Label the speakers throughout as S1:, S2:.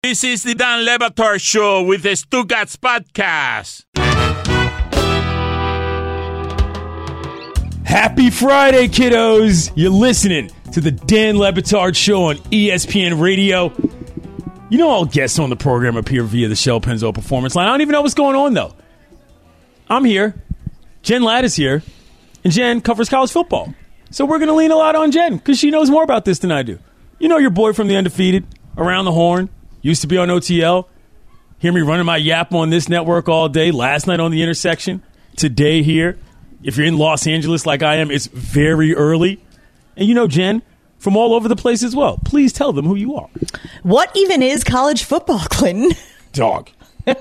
S1: This is the Dan Le Batard Show with the Stugats Podcast.
S2: Happy Friday, kiddos. You're listening to the Dan Le Batard Show on ESPN Radio. You know all guests on the program appear via the Shell Pennzoil Performance Line. I don't even know what's going on, though. I'm here. Jen Ladd is here. And Jen covers college football. So we're going to lean a lot on Jen because she knows more about this than I do. You know your boy from the Undefeated, Around the Horn, used to be on OTL. Hear me running my yap on this network all day. Last night on The Intersection. Today here. If you're in Los Angeles like I am, it's very early. And you know Jen from all over the place as well. Please tell them who you are.
S3: What even is college football, Clinton?
S2: Dog.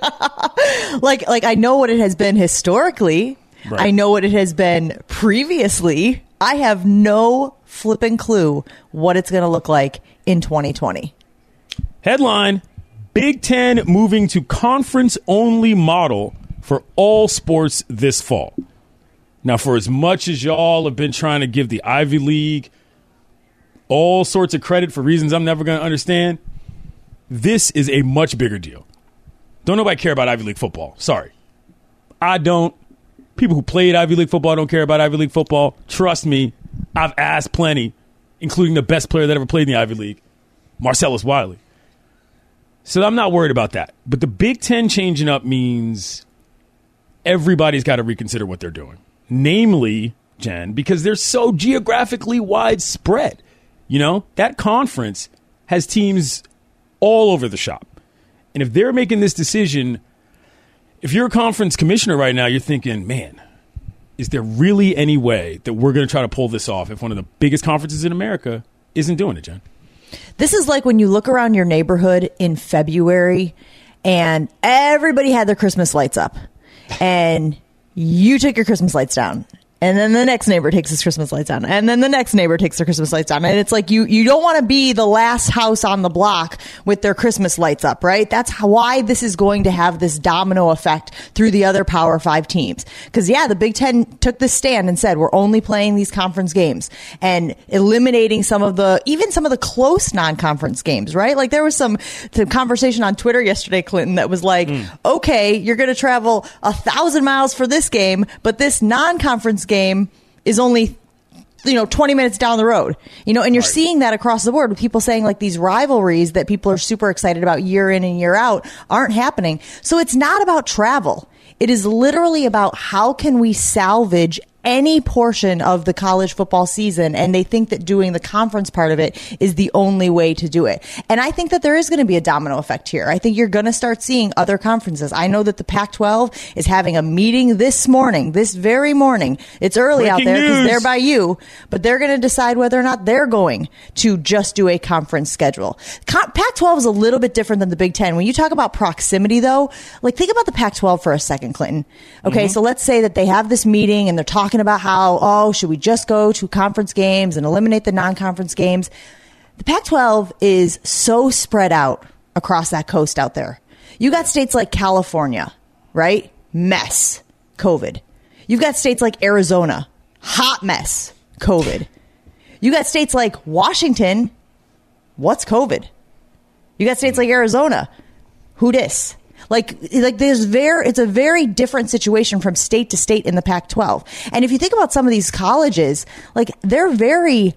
S3: like I know what it has been historically. Right. I know what it has been previously. I have no flipping clue what it's going to look like in 2020.
S2: Headline, Big Ten moving to conference-only model for all sports this fall. Now, for as much as y'all have been trying to give the Ivy League all sorts of credit for reasons I'm never going to understand, this is a much bigger deal. Don't nobody care about Ivy League football. Sorry. I don't. People who played Ivy League football don't care about Ivy League football. Trust me, I've asked plenty, including the best player that ever played in the Ivy League, Marcellus Wiley. So I'm not worried about that. But the Big Ten changing up means everybody's got to reconsider what they're doing. Namely, Jen, because they're so geographically widespread. You know, that conference has teams all over the shop. And if they're making this decision, if you're a conference commissioner right now, you're thinking, man, is there really any way that we're going to try to pull this off if one of the biggest conferences in America isn't doing it, Jen?
S3: This is like when you look around your neighborhood in February and everybody had their Christmas lights up and you took your Christmas lights down. And then the next neighbor takes his Christmas lights down. And then the next neighbor takes their Christmas lights down. And it's like you don't want to be the last house on the block with their Christmas lights up, right? That's why this is going to have this domino effect through the other Power 5 teams. Because, yeah, the Big Ten took this stand and said, we're only playing these conference games and eliminating even some of the close non-conference games, right? Like there was some conversation on Twitter yesterday, Clinton, that was like, okay, you're going to travel 1,000 miles for this game, but this non-conference game is only 20 minutes down the road, and you're seeing that across the board with people saying like these rivalries that people are super excited about year in and year out aren't happening. So it's not about travel. It is literally about how can we salvage any portion of the college football season, and they think that doing the conference part of it is the only way to do it. And I think that there is going to be a domino effect here. I think you're going to start seeing other conferences. I know that the Pac-12 is having a meeting this very morning. It's early
S2: Breaking
S3: out there because
S2: news.
S3: they're by you, but they're going to decide whether or not they're going to just do a conference schedule. Pac-12 is a little bit different than the Big Ten. When you talk about proximity, though, like think about the Pac-12 for a second, Clinton. Okay, so let's say that they have this meeting and they're talking about how, should we just go to conference games and eliminate the non-conference games? The Pac-12 is so spread out across that coast out there. You got states like California, right? Mess, COVID. You've got states like Arizona, hot mess, COVID. You got states like Washington, what's COVID? You got states like Arizona, who dis? Like it's a very different situation from state to state in the Pac-12. And if you think about some of these colleges, like they're very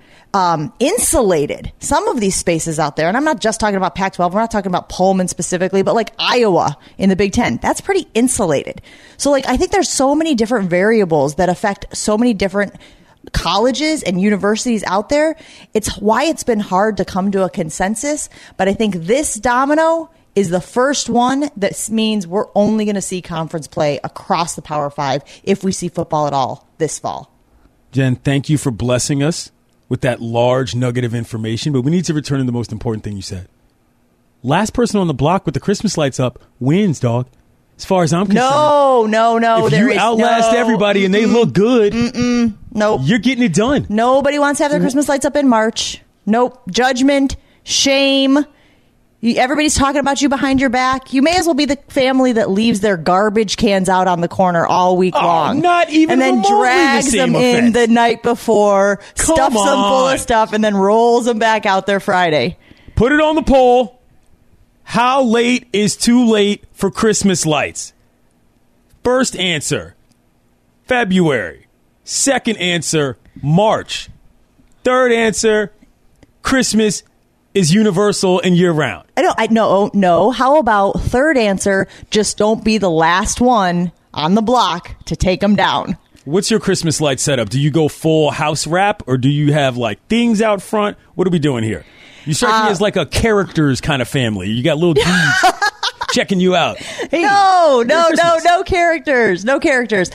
S3: insulated. Some of these spaces out there, and I'm not just talking about Pac-12, we're not talking about Pullman specifically, but like Iowa in the Big Ten, that's pretty insulated. So like I think there's so many different variables that affect so many different colleges and universities out there. It's why it's been hard to come to a consensus. But I think this domino is the first one that means we're only going to see conference play across the Power 5 if we see football at all this fall.
S2: Jen, thank you for blessing us with that large nugget of information, but we need to return to the most important thing you said. Last person on the block with the Christmas lights up wins, dog. As far as I'm concerned.
S3: No.
S2: If you outlast everybody and they look good,
S3: nope,
S2: you're getting it done.
S3: Nobody wants to have their Christmas lights up in March. Nope. Judgment, shame. Everybody's talking about you behind your back. You may as well be the family that leaves their garbage cans out on the corner all week long.
S2: Not even
S3: and then drags them in the night before, stuffs them full of stuff, and then rolls them back out there Friday.
S2: Put it on the poll. How late is too late for Christmas lights? First answer, February. Second answer, March. Third answer, Christmas is universal and year-round.
S3: I know. How about third answer, just don't be the last one on the block to take them down.
S2: What's your Christmas light setup? Do you go full house wrap, or do you have like things out front? What are we doing here? You strike me as like a characters kind of family. You got little dudes checking you out. Hey,
S3: no characters. No characters.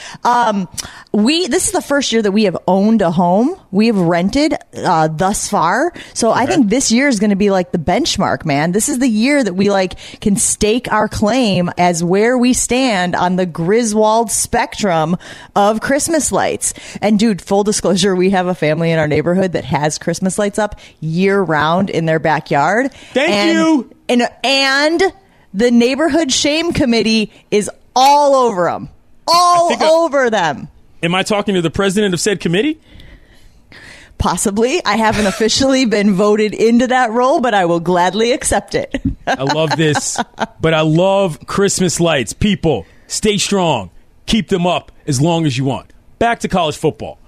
S3: This is the first year that we have owned a home. We have rented thus far. So okay. I think this year is going to be like the benchmark, man. This is the year that we like can stake our claim as where we stand on the Griswold spectrum of Christmas lights. And dude, full disclosure, we have a family in our neighborhood that has Christmas lights up year round in their backyard.
S2: Thank you.
S3: And the neighborhood shame committee is all over them. Over them.
S2: Am I talking to the president of said committee?
S3: Possibly. I haven't officially been voted into that role, but I will gladly accept it.
S2: I love this, but I love Christmas lights. People, stay strong. Keep them up as long as you want. Back to college football.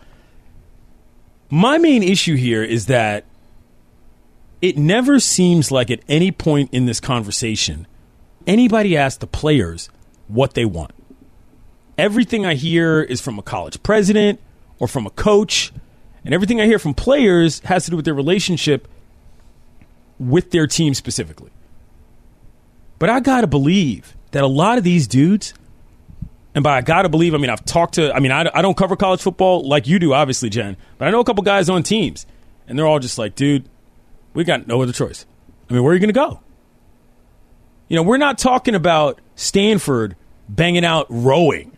S2: My main issue here is that it never seems like at any point in this conversation anybody asks the players what they want. Everything I hear is from a college president or from a coach, and everything I hear from players has to do with their relationship with their team specifically. But I got to believe that a lot of these dudes, and by I got to believe, I mean, I don't cover college football like you do, obviously, Jen, but I know a couple guys on teams, and they're all just like, dude, we got no other choice. I mean, where are you going to go? You know, we're not talking about Stanford banging out rowing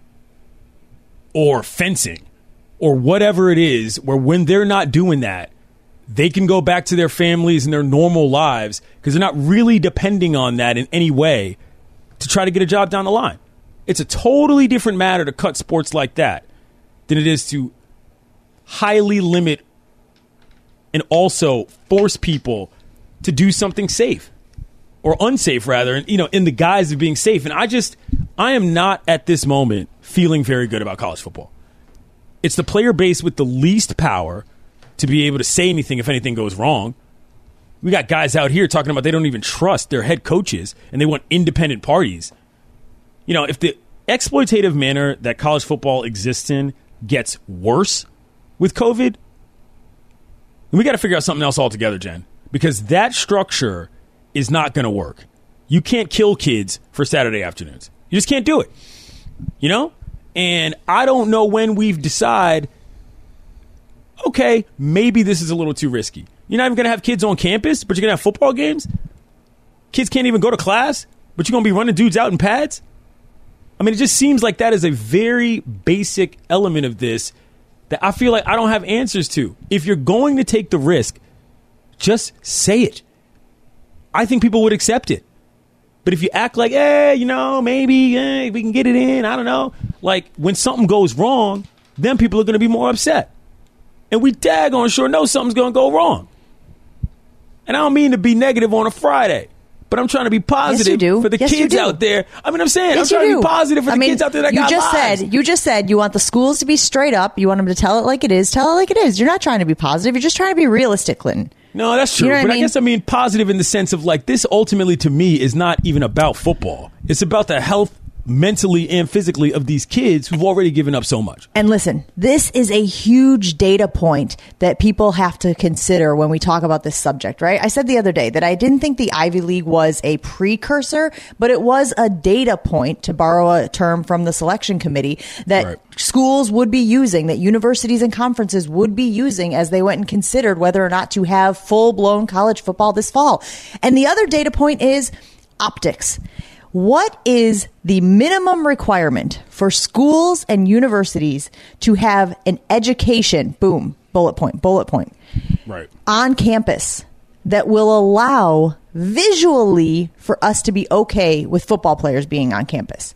S2: or fencing or whatever it is, where when they're not doing that, they can go back to their families and their normal lives because they're not really depending on that in any way to try to get a job down the line. It's a totally different matter to cut sports like that than it is to highly limit and also force people to do something safe. Or unsafe, rather, in the guise of being safe. And I am not at this moment feeling very good about college football. It's the player base with the least power to be able to say anything if anything goes wrong. We got guys out here talking about they don't even trust their head coaches and they want independent parties. You know, if the exploitative manner that college football exists in gets worse with COVID, then we got to figure out something else altogether, Jen. Because that structure is not going to work. You can't kill kids for Saturday afternoons. You just can't do it. You know? And I don't know when we've decided, okay, maybe this is a little too risky. You're not even going to have kids on campus, but you're going to have football games? Kids can't even go to class, but you're going to be running dudes out in pads? I mean, it just seems like that is a very basic element of this that I feel like I don't have answers to. If you're going to take the risk, just say it. I think people would accept it. But if you act like, maybe we can get it in, I don't know. Like, when something goes wrong, then people are going to be more upset. And we daggone sure know something's going to go wrong. And I don't mean to be negative on a Friday, but I'm trying to be positive for the kids out there. I mean, I'm saying, I'm trying to be positive for the kids out there that got lives.
S3: You just said you want the schools to be straight up. You want them to tell it like it is. Tell it like it is. You're not trying to be positive. You're just trying to be realistic, Clinton.
S2: No, that's true. But I guess I mean positive in the sense of like this ultimately to me is not even about football. It's about the health mentally and physically of these kids who've already given up so much.
S3: And listen, this is a huge data point that people have to consider when we talk about this subject, right? I said the other day that I didn't think the Ivy League was a precursor, but it was a data point, to borrow a term from the selection committee, that schools would be using, that universities and conferences would be using as they went and considered whether or not to have full-blown college football this fall. And the other data point is optics. What is the minimum requirement for schools and universities to have an education, boom, bullet point,
S2: right,
S3: on campus that will allow visually for us to be okay with football players being on campus?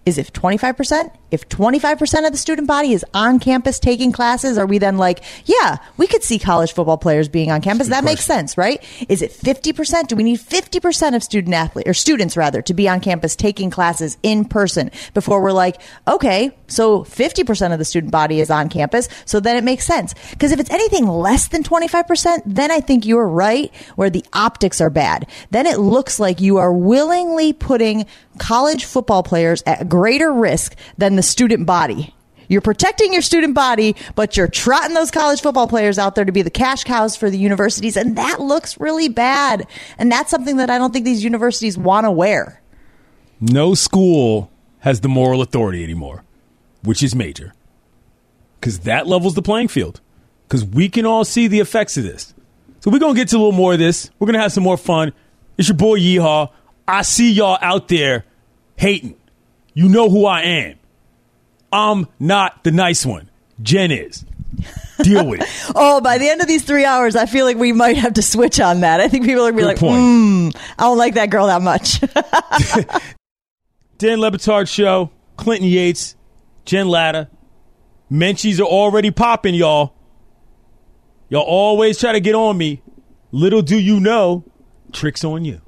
S3: Is it 25%? If 25% of the student body is on campus taking classes, are we then like, yeah, we could see college football players being on campus? That makes sense, right? Is it 50%? Do we need 50% of students rather to be on campus taking classes in person before we're like, okay, so 50% of the student body is on campus, so then it makes sense. Because if it's anything less than 25%, then I think you're right where the optics are bad. Then it looks like you are willingly putting college football players at greater risk than the student body. You're protecting your student body, but you're trotting those college football players out there to be the cash cows for the universities, and that looks really bad. And that's something that I don't think these universities want to wear.
S2: No school has the moral authority anymore, which is major, because that levels the playing field, because we can all see the effects of this. So we're going to get to a little more of this. We're going to have some more fun. It's your boy Yeehaw. I see y'all out there hating. You know who I am. I'm not the nice one. Jen is. Deal with it.
S3: Oh, by the end of these 3 hours, I feel like we might have to switch on that. I think people are going to be like, I don't like that girl that much.
S2: Dan Le Batard Show, Clinton Yates, Jen Latta. Menchies are already popping, y'all. Y'all always try to get on me. Little do you know, trick's on you.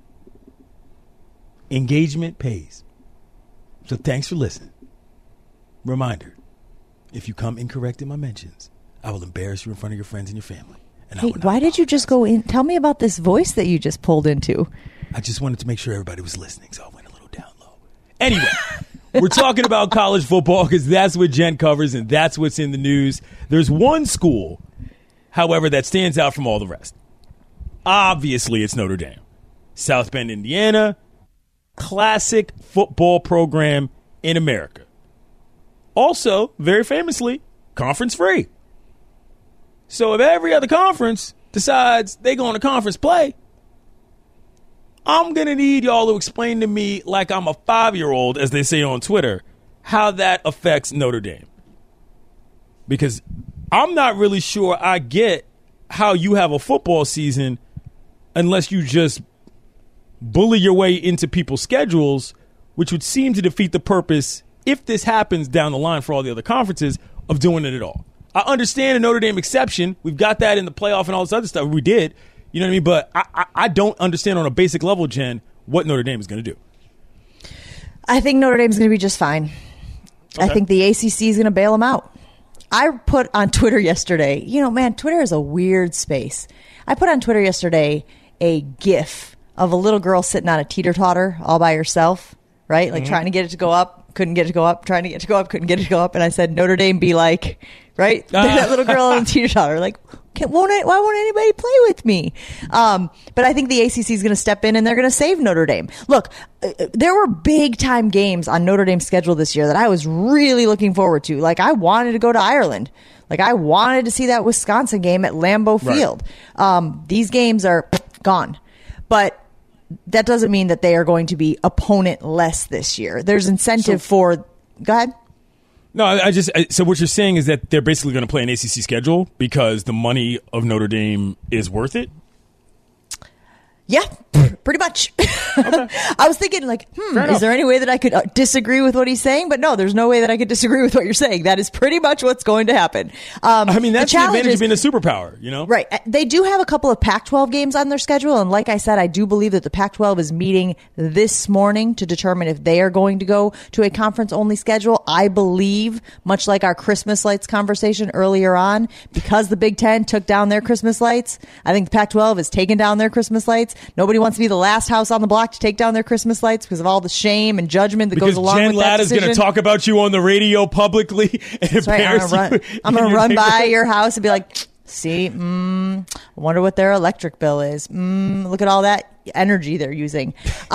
S2: Engagement pays. So thanks for listening. Reminder, if you come incorrect in my mentions, I will embarrass you in front of your friends and your family. And
S3: hey, why did you just go in? Tell me about this voice that you just pulled into.
S2: I just wanted to make sure everybody was listening, so I went a little down low. Anyway, we're talking about college football because that's what Jen covers and that's what's in the news. There's one school, however, that stands out from all the rest. Obviously, it's Notre Dame. South Bend, Indiana. Classic football program in America. Also, very famously, conference free. So if every other conference decides they go on a conference play, I'm going to need y'all to explain to me like I'm a 5-year-old, as they say on Twitter, how that affects Notre Dame. Because I'm not really sure I get how you have a football season unless you just bully your way into people's schedules, which would seem to defeat the purpose, if this happens down the line for all the other conferences, of doing it at all. I understand a Notre Dame exception. We've got that in the playoff and all this other stuff. We did. You know what I mean? But I don't understand on a basic level, Jen, what Notre Dame is going to do.
S3: I think Notre Dame is going to be just fine. Okay. I think the ACC is going to bail them out. I put on Twitter yesterday, Twitter is a weird space. I put on Twitter yesterday a GIF of a little girl sitting on a teeter-totter all by herself, right? Like trying to get it to go up, couldn't get it to go up, trying to get it to go up, couldn't get it to go up. And I said, Notre Dame be like, right? That little girl on a teeter-totter, like, why won't anybody play with me? But I think the ACC is going to step in and they're going to save Notre Dame. Look, there were big-time games on Notre Dame's schedule this year that I was really looking forward to. Like, I wanted to go to Ireland. Like, I wanted to see that Wisconsin game at Lambeau Field. Right. These games are gone. But that doesn't mean that they are going to be opponent-less this year. There's incentive for... Go ahead.
S2: No, so what you're saying is that they're basically going to play an ACC schedule because the money of Notre Dame is worth it?
S3: Yeah, pretty much. Okay. I was thinking, like, is there any way that I could disagree with what he's saying? But no, there's no way that I could disagree with what you're saying. That is pretty much what's going to happen.
S2: That's the advantage of being a superpower, you know?
S3: Right. They do have a couple of Pac-12 games on their schedule. And like I said, I do believe that the Pac-12 is meeting this morning to determine if they are going to go to a conference-only schedule. I believe, much like our Christmas lights conversation earlier on, because the Big Ten took down their Christmas lights, I think the Pac-12 has taken down their Christmas lights. Nobody wants to be the last house on the block to take down their Christmas lights because of all the shame and judgment that goes along with that decision. Because Jen Latta is
S2: going to talk about you on the radio publicly and embarrass you.
S3: I'm going to run by your house and be like, see, I wonder what their electric bill is. Look at all that energy they're using.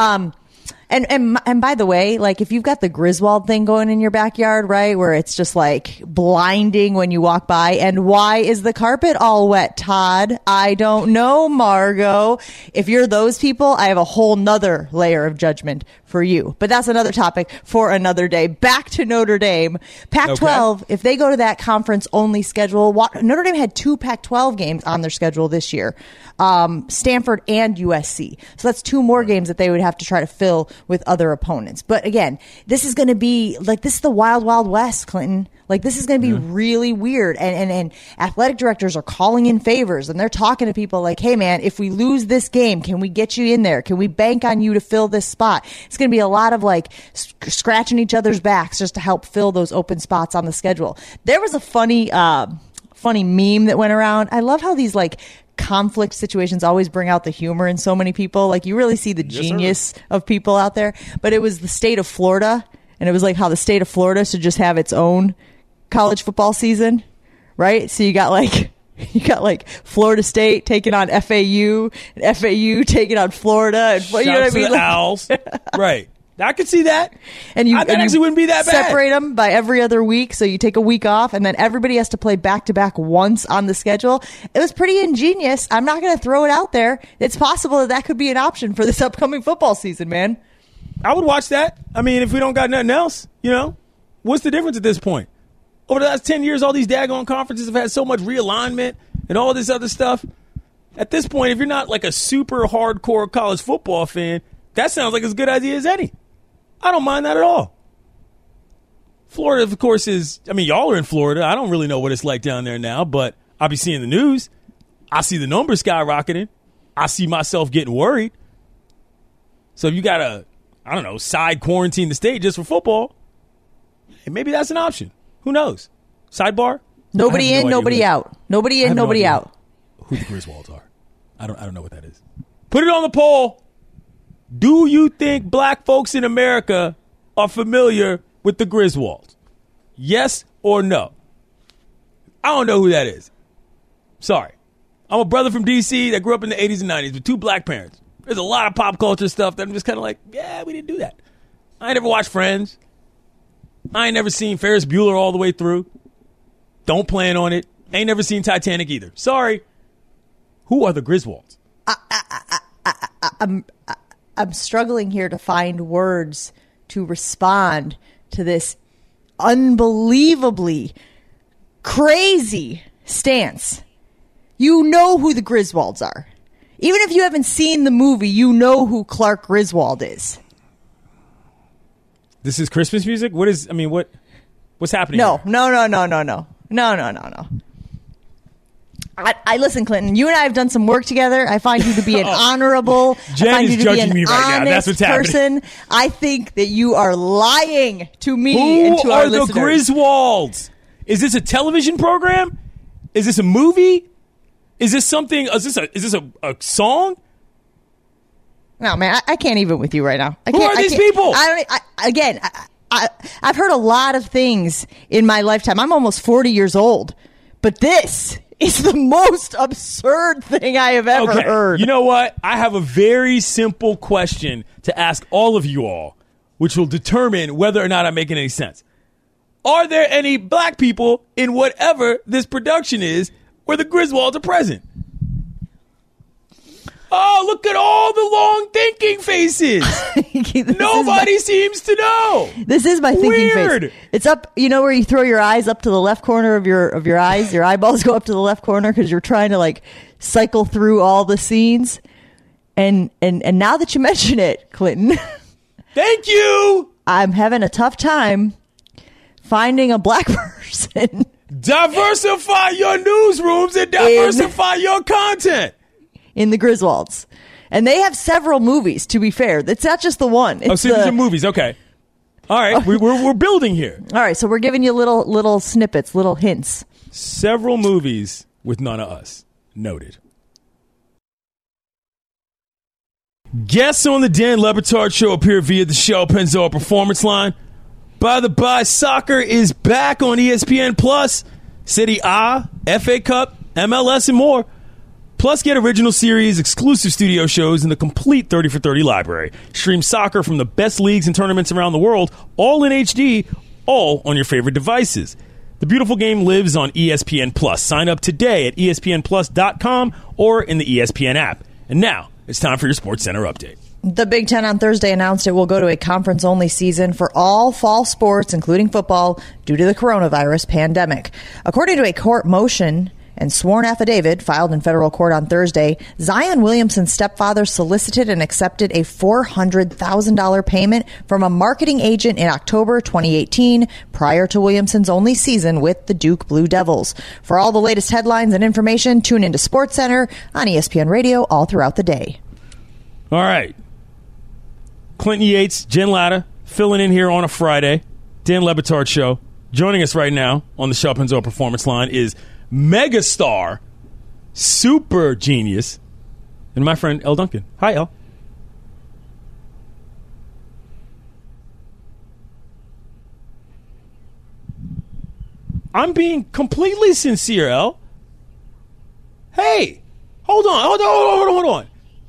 S3: And by the way, like if you've got the Griswold thing going in your backyard, right, where it's just like blinding when you walk by, and why is the carpet all wet, Todd? I don't know, Margot. If you're those people, I have a whole nother layer of judgment for you. But that's another topic for another day. Back to Notre Dame. Pac-12, if they go to that conference-only schedule, Notre Dame had 2 Pac-12 games on their schedule this year, Stanford and USC. So that's 2 more games that they would have to try to fill schedule with other opponents. But again, this is going to be like, this is the wild, wild west, Clinton. Like, this is going to be really weird. And athletic directors are calling in favors, and they're talking to people like, hey, man, if we lose this game, can we get you in there? Can we bank on you to fill this spot? It's going to be a lot of like scratching each other's backs just to help fill those open spots on the schedule. There was a funny meme that went around. I love how these like conflict situations always bring out the humor in so many people. Like, you really see the genius of people out there. But it was the state of Florida, and it was like how the state of Florida should just have its own college football season, right? So you got like Florida State taking on FAU, and FAU taking on Florida, and you know what I mean?
S2: The Owls, right? I could see that,
S3: and
S2: that actually wouldn't be that bad.
S3: Separate them by every other week, so you take a week off, and then everybody has to play back to back once on the schedule. It was pretty ingenious. I'm not going to throw it out there. It's possible that could be an option for this upcoming football season, man.
S2: I would watch that. I mean, if we don't got nothing else, what's the difference at this point? Over the last 10 years, all these daggone conferences have had so much realignment and all this other stuff. At this point, if you're not like a super hardcore college football fan, that sounds like as good an idea as any. I don't mind that at all. Florida, of course, y'all are in Florida. I don't really know what it's like down there now, but I'll be seeing the news. I see the numbers skyrocketing. I see myself getting worried. So if you got to, side quarantine the state just for football, maybe that's an option. Who knows? Sidebar?
S3: Nobody in, nobody out. Nobody in, nobody out.
S2: Who the Griswolds are. I don't know what that is. Put it on the poll. Do you think black folks in America are familiar with the Griswolds? Yes or no? I don't know who that is. Sorry. I'm a brother from D.C. that grew up in the 80s and 90s with two black parents. There's a lot of pop culture stuff that I'm just kind of like, yeah, we didn't do that. I ain't never watched Friends. I ain't never seen Ferris Bueller all the way through. Don't plan on it. Ain't never seen Titanic either. Sorry. Who are the Griswolds?
S3: I'm struggling here to find words to respond to this unbelievably crazy stance. You know who the Griswolds are. Even if you haven't seen the movie, you know who Clark Griswold is.
S2: This is Christmas music? What's happening
S3: No.
S2: here?
S3: I listen, Clinton. You and I have done some work together. I find you to be an honorable,
S2: Jen
S3: I find
S2: is
S3: you to be
S2: judging
S3: an
S2: me right now. That's
S3: honest
S2: what's
S3: person.
S2: happening.
S3: I think that you are lying to me and to our listeners.
S2: Who are the Griswolds? Is this a television program? Is this a movie? Is this something? Is this a song?
S3: No, man, I can't even with you right now.
S2: Who are these people?
S3: I've heard a lot of things in my lifetime. I'm almost 40 years old, but this is the most absurd thing I have ever heard.
S2: You know what? I have a very simple question to ask all of you all, which will determine whether or not I'm making any sense. Are there any black people in whatever this production is where the Griswolds are present? Oh, look at all the long thinking faces. Nobody seems to know.
S3: This is my thinking face. It's up, where you throw your eyes up to the left corner of your eyes. Your eyeballs go up to the left corner because you're trying to like cycle through all the scenes. And now that you mention it, Clinton.
S2: Thank you.
S3: I'm having a tough time finding a black person.
S2: Diversify your newsrooms and diversify your content.
S3: In the Griswolds. And they have several movies, to be fair. It's not just the one. It's
S2: these are movies. Okay. All right. We're building here.
S3: All right. So we're giving you little snippets, little hints.
S2: Several movies with none of us. Noted. Guests on the Dan Le Batard Show appear via the Shell Pennzoil Performance Line. By the by, soccer is back on ESPN Plus. Serie A, FA Cup, MLS, and more. Plus, get original series, exclusive studio shows, and the complete 30 for 30 library. Stream soccer from the best leagues and tournaments around the world, all in HD, all on your favorite devices. The beautiful game lives on ESPN Plus. Sign up today at ESPNplus.com or in the ESPN app. And now, it's time for your SportsCenter update.
S3: The Big Ten on Thursday announced it will go to a conference-only season for all fall sports, including football, due to the coronavirus pandemic. According to a court motion and sworn affidavit filed in federal court on Thursday, Zion Williamson's stepfather solicited and accepted a $400,000 payment from a marketing agent in October 2018, prior to Williamson's only season with the Duke Blue Devils. For all the latest headlines and information, tune into SportsCenter on ESPN Radio all throughout the day.
S2: All right. Clinton Yates, Jen Latta, filling in here on a Friday. Dan Le Batard Show. Joining us right now on the Shell Pennzoil Performance Line is megastar, super genius, and my friend Elle Duncan. Hi, Elle. I'm being completely sincere, Elle. Hey, hold on.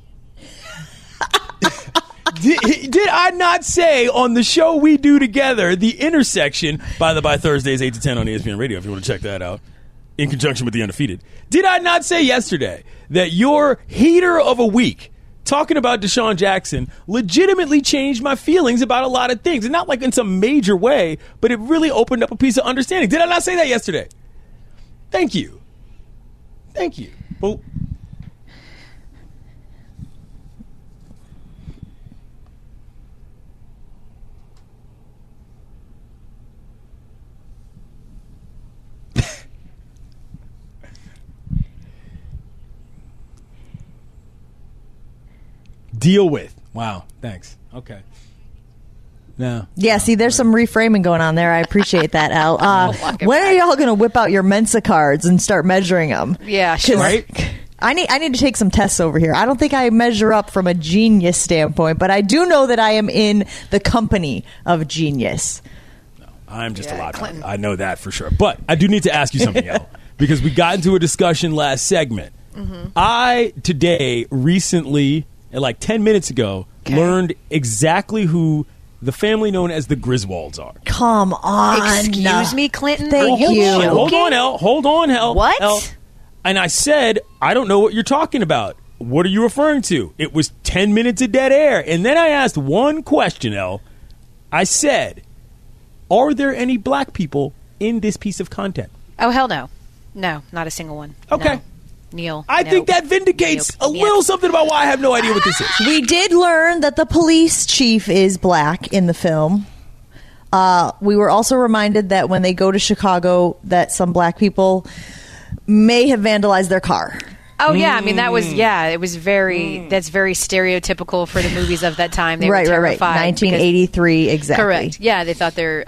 S2: Did I not say on the show we do together, The Intersection, by Thursdays 8 to 10 on ESPN Radio, if you want to check that out, in conjunction with The Undefeated. Did I not say yesterday that your heater of a week, talking about Deshaun Jackson, legitimately changed my feelings about a lot of things? And not like in some major way, but it really opened up a piece of understanding. Did I not say that yesterday? Thank you. Well, deal with. Wow. Thanks. Okay. No.
S3: Yeah, see, there's some reframing going on there. I appreciate that, Al. When are y'all going to whip out your Mensa cards and start measuring them?
S4: Yeah, sure.
S2: Right?
S3: I need to take some tests over here. I don't think I measure up from a genius standpoint, but I do know that I am in the company of genius.
S2: No, I'm just a lot. I know that for sure. But I do need to ask you something, Elle, because we got into a discussion last segment. Mm-hmm. I, today, recently, like 10 minutes ago, learned exactly who the family known as the Griswolds are.
S3: Come on.
S4: Excuse me, Clinton?
S3: Thank you.
S2: Hold on, Elle.
S4: What?
S2: Elle. And I said, I don't know what you're talking about. What are you referring to? It was 10 minutes of dead air. And then I asked one question, Elle. I said, are there any black people in this piece of content?
S4: Oh, hell no. No, not a single one.
S2: Okay.
S4: No. Neil.
S2: I think that vindicates a little something about why I have no idea what this is.
S3: We did learn that the police chief is black in the film. We were also reminded that when they go to Chicago, that some black people may have vandalized their car.
S4: Oh, yeah. I mean, that was, it was that's very stereotypical for the movies of that time. They were terrified.
S3: 1983, exactly.
S4: Correct. Yeah, they thought they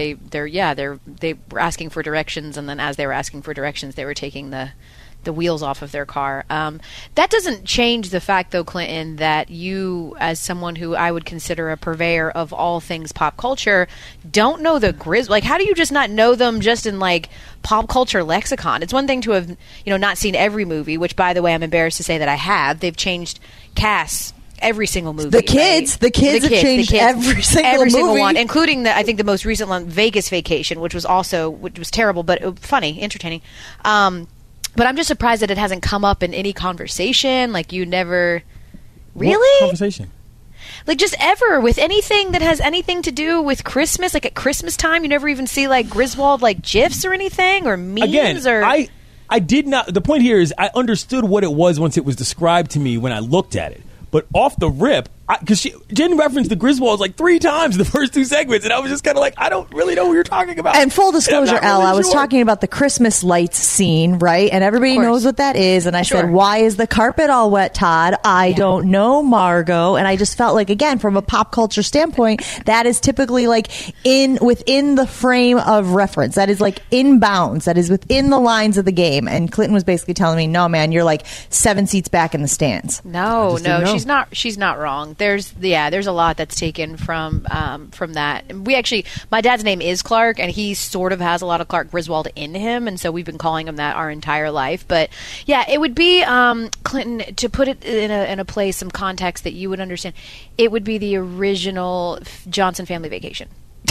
S4: were asking for directions, and then as they were asking for directions, they were taking the wheels off of their car. That doesn't change the fact, though, Clinton, that you, as someone who I would consider a purveyor of all things pop culture, don't know the Grizz. Like, how do you just not know them just in, like, pop culture lexicon? It's one thing to have, not seen every movie, which, by the way, I'm embarrassed to say that I have. They've changed casts every single movie.
S3: The kids have changed every single
S4: one, including I think the most recent one, Vegas Vacation, which was terrible, but funny, entertaining. But I'm just surprised that it hasn't come up in any conversation. Like, you never... Really?
S2: What conversation?
S4: Like, just ever, with anything that has anything to do with Christmas. Like, at Christmas time, you never even see, like, Griswold, like, GIFs or anything? Or memes?
S2: Again,
S4: or...
S2: I did not... The point here is I understood what it was once it was described to me when I looked at it. But off the rip, because Jen referenced the Griswolds like 3 times in the first 2 segments, and I was just kind of like, I don't really know what you're talking about.
S3: And full disclosure, Al, I was talking about the Christmas lights scene, right? And everybody knows what that is. And I said, why is the carpet all wet, Todd? I don't know, Margot. And I just felt like, again, from a pop culture standpoint, that is typically like within the frame of reference. That is like in bounds. That is within the lines of the game. And Clinton was basically telling me, no, man, you're like 7 seats back in the stands.
S4: No, she's not wrong. There's a lot that's taken from that. We actually, my dad's name is Clark, and he sort of has a lot of Clark Griswold in him, and so we've been calling him that our entire life. But yeah, it would be Clinton, to put it in a place, some context that you would understand. It would be the original Johnson Family Vacation.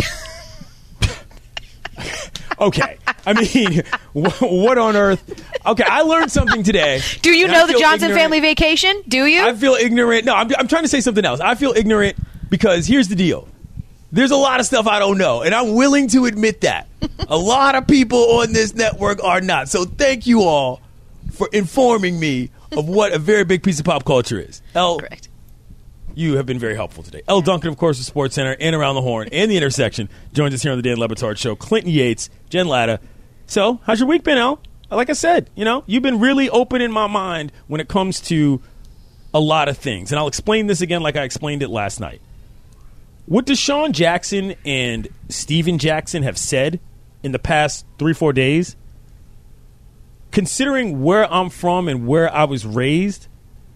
S2: Okay. I mean, what on earth? Okay, I learned something today.
S4: Do you know the Johnson Family Vacation? Do you?
S2: I feel ignorant. No, I'm trying to say something else. I feel ignorant because here's the deal. There's a lot of stuff I don't know, and I'm willing to admit that.
S5: A lot of people on this network are not. So thank you all for informing me of what a very big piece of pop culture is.
S4: Correct.
S2: You have been very helpful today. Elle Duncan, of course, of Sports Center and Around the Horn and The Intersection, joins us here on the Dan Le Batard Show. Clinton Yates, Jen Latta. So, how's your week been, Elle? Like I said, you've been really open in my mind when it comes to a lot of things. And I'll explain this again like I explained it last night. What Deshaun Jackson and Steven Jackson have said in the past 3-4 days, considering where I'm from and where I was raised,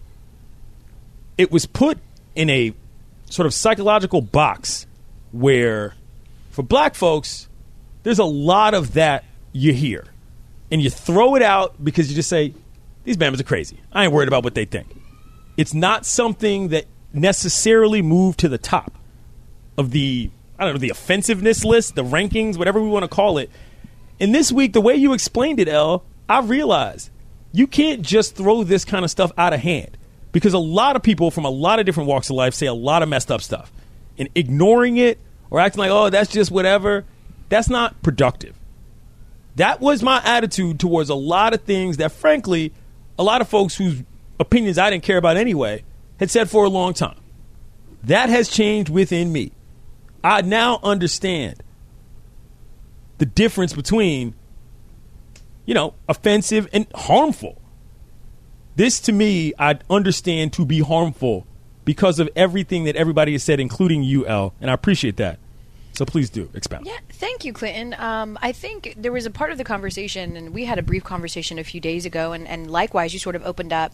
S2: it was put in a sort of psychological box where for black folks, there's a lot of that you hear. And you throw it out because you just say, these Bama's are crazy. I ain't worried about what they think. It's not something that necessarily moved to the top of the offensiveness list, the rankings, whatever we want to call it. And this week, the way you explained it, Elle, I realized you can't just throw this kind of stuff out of hand. Because a lot of people from a lot of different walks of life say a lot of messed up stuff. And ignoring it or acting like, oh, that's just whatever, that's not productive. That was my attitude towards a lot of things that, frankly, a lot of folks whose opinions I didn't care about anyway had said for a long time. That has changed within me. I now understand the difference between, offensive and harmful. This, to me, I understand to be harmful because of everything that everybody has said, including you, Elle, and I appreciate that. So please do expound.
S4: Yeah, thank you, Clinton. I think there was a part of the conversation, and we had a brief conversation a few days ago, and likewise, you sort of opened up,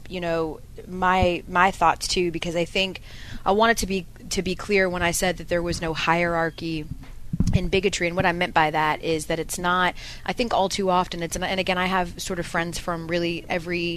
S4: my thoughts too, because I think I wanted to be clear when I said that there was no hierarchy in bigotry, and what I meant by that is that it's not. I think all too often it's, and again, I have sort of friends from really every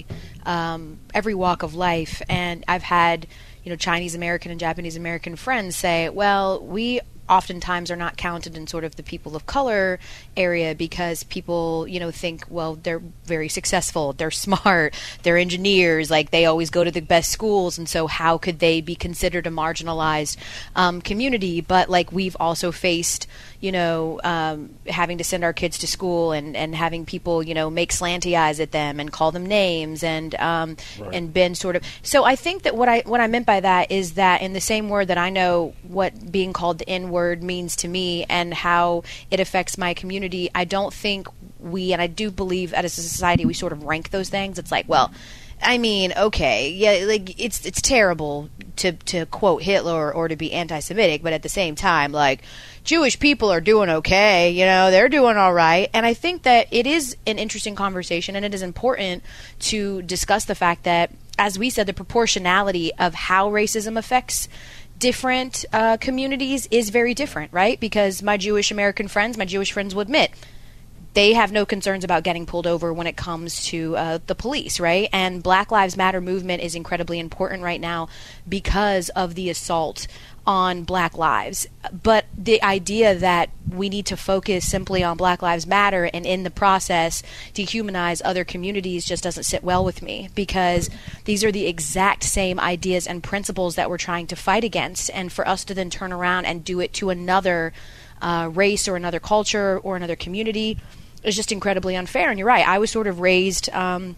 S4: walk of life, and I've had Chinese American and Japanese American friends say, well, we oftentimes are not counted in sort of the people of color area because people, think, well, they're very successful, they're smart, they're engineers, like they always go to the best schools, and so how could they be considered a marginalized community? But like we've also faced, having to send our kids to school and having people, make slanty eyes at them and call them names and been sort of. So I think that what I meant by that is that in the same word that I know what being called the N-word means to me and how it affects my community, I don't think and I do believe as a society we sort of rank those things. It's like, well, I mean, okay, yeah, like it's terrible to quote Hitler or to be anti-Semitic, but at the same time, like Jewish people are doing okay, they're doing all right. And I think that it is an interesting conversation, and it is important to discuss the fact that, as we said, the proportionality of how racism affects different communities is very different, right? Because my Jewish friends will admit they have no concerns about getting pulled over when it comes to the police, right? And Black Lives Matter movement is incredibly important right now because of the assault on Black lives. But the idea that we need to focus simply on Black Lives Matter and in the process dehumanize other communities just doesn't sit well with me, because these are the exact same ideas and principles that we're trying to fight against. And for us to then turn around and do it to another race or another culture or another community is just incredibly unfair. And you're right, I was sort of raised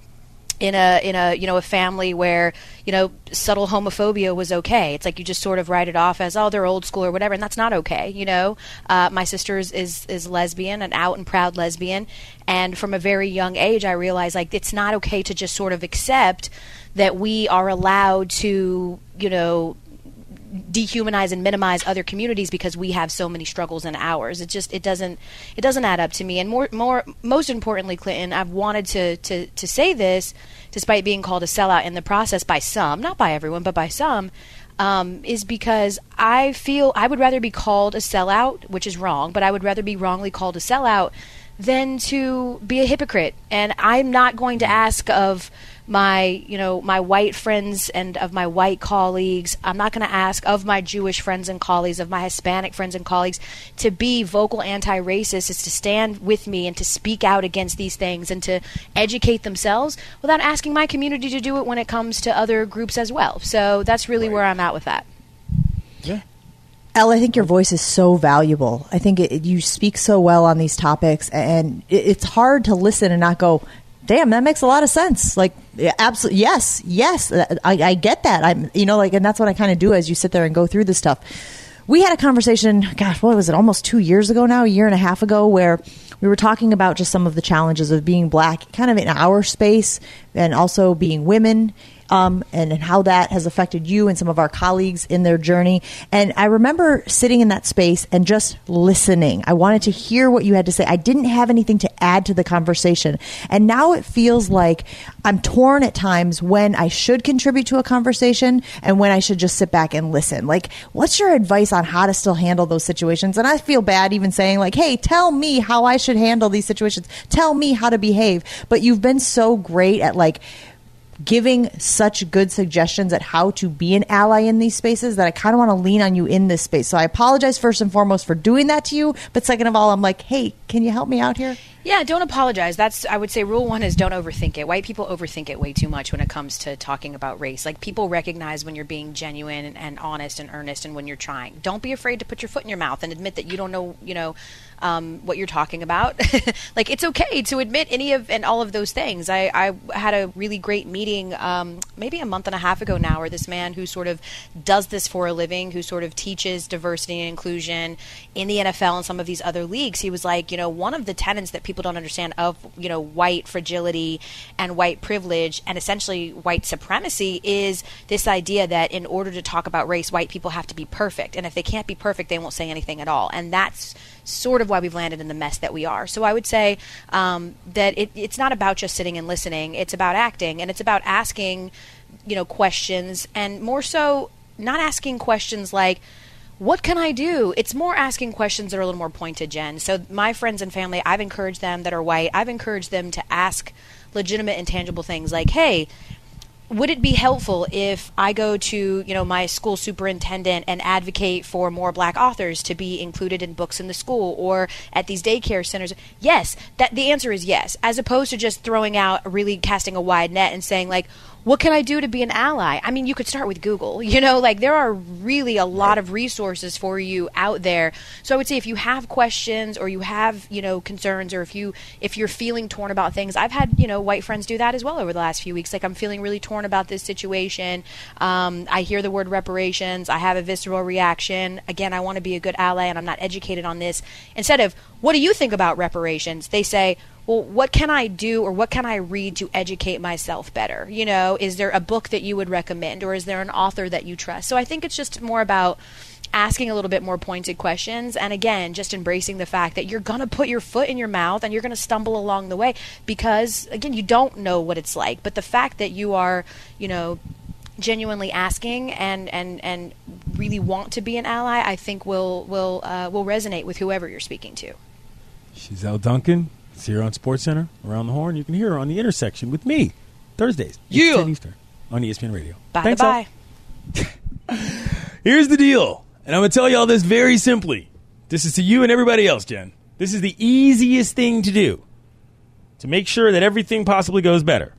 S4: in a family where subtle homophobia was okay. It's like you just sort of write it off as, oh, they're old school or whatever, and that's not okay. My sister is lesbian, an out and proud lesbian, and from a very young age I realized like it's not okay to just sort of accept that we are allowed to dehumanize and minimize other communities because we have so many struggles in ours. It doesn't add up to me. And most importantly, Clinton, I've wanted to say this, despite being called a sellout in the process by some, not by everyone, but by some, is because I feel I would rather be called a sellout, which is wrong, but I would rather be wrongly called a sellout than to be a hypocrite. And I'm not going to ask of my white friends and of my white colleagues, I'm not going to ask of my Jewish friends and colleagues, of my Hispanic friends and colleagues, to be vocal anti-racist, is to stand with me and to speak out against these things and to educate themselves without asking my community to do it when it comes to other groups as well. So that's really where I'm at with that.
S2: Yeah.
S3: Elle, I think your voice is so valuable. I think you speak so well on these topics, and it's hard to listen and not go, damn, that makes a lot of sense. Like, absolutely, yes, I get that. And that's what I kind of do as you sit there and go through this stuff. We had a conversation, gosh, what was it, almost 2 years ago now, a year and a half ago, where we were talking about just some of the challenges of being black, kind of in our space, and also being women, and how that has affected you and some of our colleagues in their journey. And I remember sitting in that space and just listening. I wanted to hear what you had to say. I didn't have anything to add to the conversation. And now it feels like I'm torn at times when I should contribute to a conversation and when I should just sit back and listen. Like, what's your advice on how to still handle those situations? And I feel bad even saying, like, hey, tell me how I should handle these situations. Tell me how to behave. But you've been so great at, like, giving such good suggestions at how to be an ally in these spaces that I kind of want to lean on you in this space. So I apologize first and foremost for doing that to you. But second of all, I'm like, hey, can you help me out here?
S4: Yeah, don't apologize. That's, I would say, rule one is don't overthink it. White people overthink it way too much when it comes to talking about race. Like, people recognize when you're being genuine and honest and earnest and when you're trying. Don't be afraid to put your foot in your mouth and admit that you don't know, what you're talking about. Like, it's okay to admit any of and all of those things. I had a really great meeting maybe a month and a half ago now, where this man who sort of does this for a living, who sort of teaches diversity and inclusion in the NFL and some of these other leagues, he was like, one of the tenets that people don't understand of, white fragility and white privilege and essentially white supremacy is this idea that in order to talk about race, white people have to be perfect. And if they can't be perfect, they won't say anything at all. And that's sort of why we've landed in the mess that we are. So I would say that it's not about just sitting and listening. It's about acting, and it's about asking, questions, and more so not asking questions like, what can I do? It's more asking questions that are a little more pointed, Jen. So my friends and family, I've encouraged them that are white, I've encouraged them to ask legitimate and tangible things like, hey, would it be helpful if I go to, my school superintendent and advocate for more black authors to be included in books in the school or at these daycare centers? Yes, the answer is yes, as opposed to just throwing out, really casting a wide net and saying, like, what can I do to be an ally? I mean, you could start with Google, there are really a lot of resources for you out there. So I would say if you have questions or you have, concerns, or if you're feeling torn about things, I've had, white friends do that as well over the last few weeks. Like, I'm feeling really torn about this situation. I hear the word reparations. I have a visceral reaction. Again, I want to be a good ally and I'm not educated on this. Instead of, what do you think about reparations? They say, well, what can I do or what can I read to educate myself better? Is there a book that you would recommend, or is there an author that you trust? So I think it's just more about asking a little bit more pointed questions, and again, just embracing the fact that you're going to put your foot in your mouth and you're going to stumble along the way because, again, you don't know what it's like. But the fact that you are, genuinely asking and really want to be an ally, I think will resonate with whoever you're speaking to.
S2: She's Elle Duncan. It's here on SportsCenter, Around the Horn. You can hear her on The Intersection with me, Thursdays, 10 Eastern, on ESPN Radio.
S4: Bye.
S5: Here's the deal, and I'm going to tell y'all this very simply. This is to you and everybody else, Jen. This is the easiest thing to do to make sure that everything possibly goes better.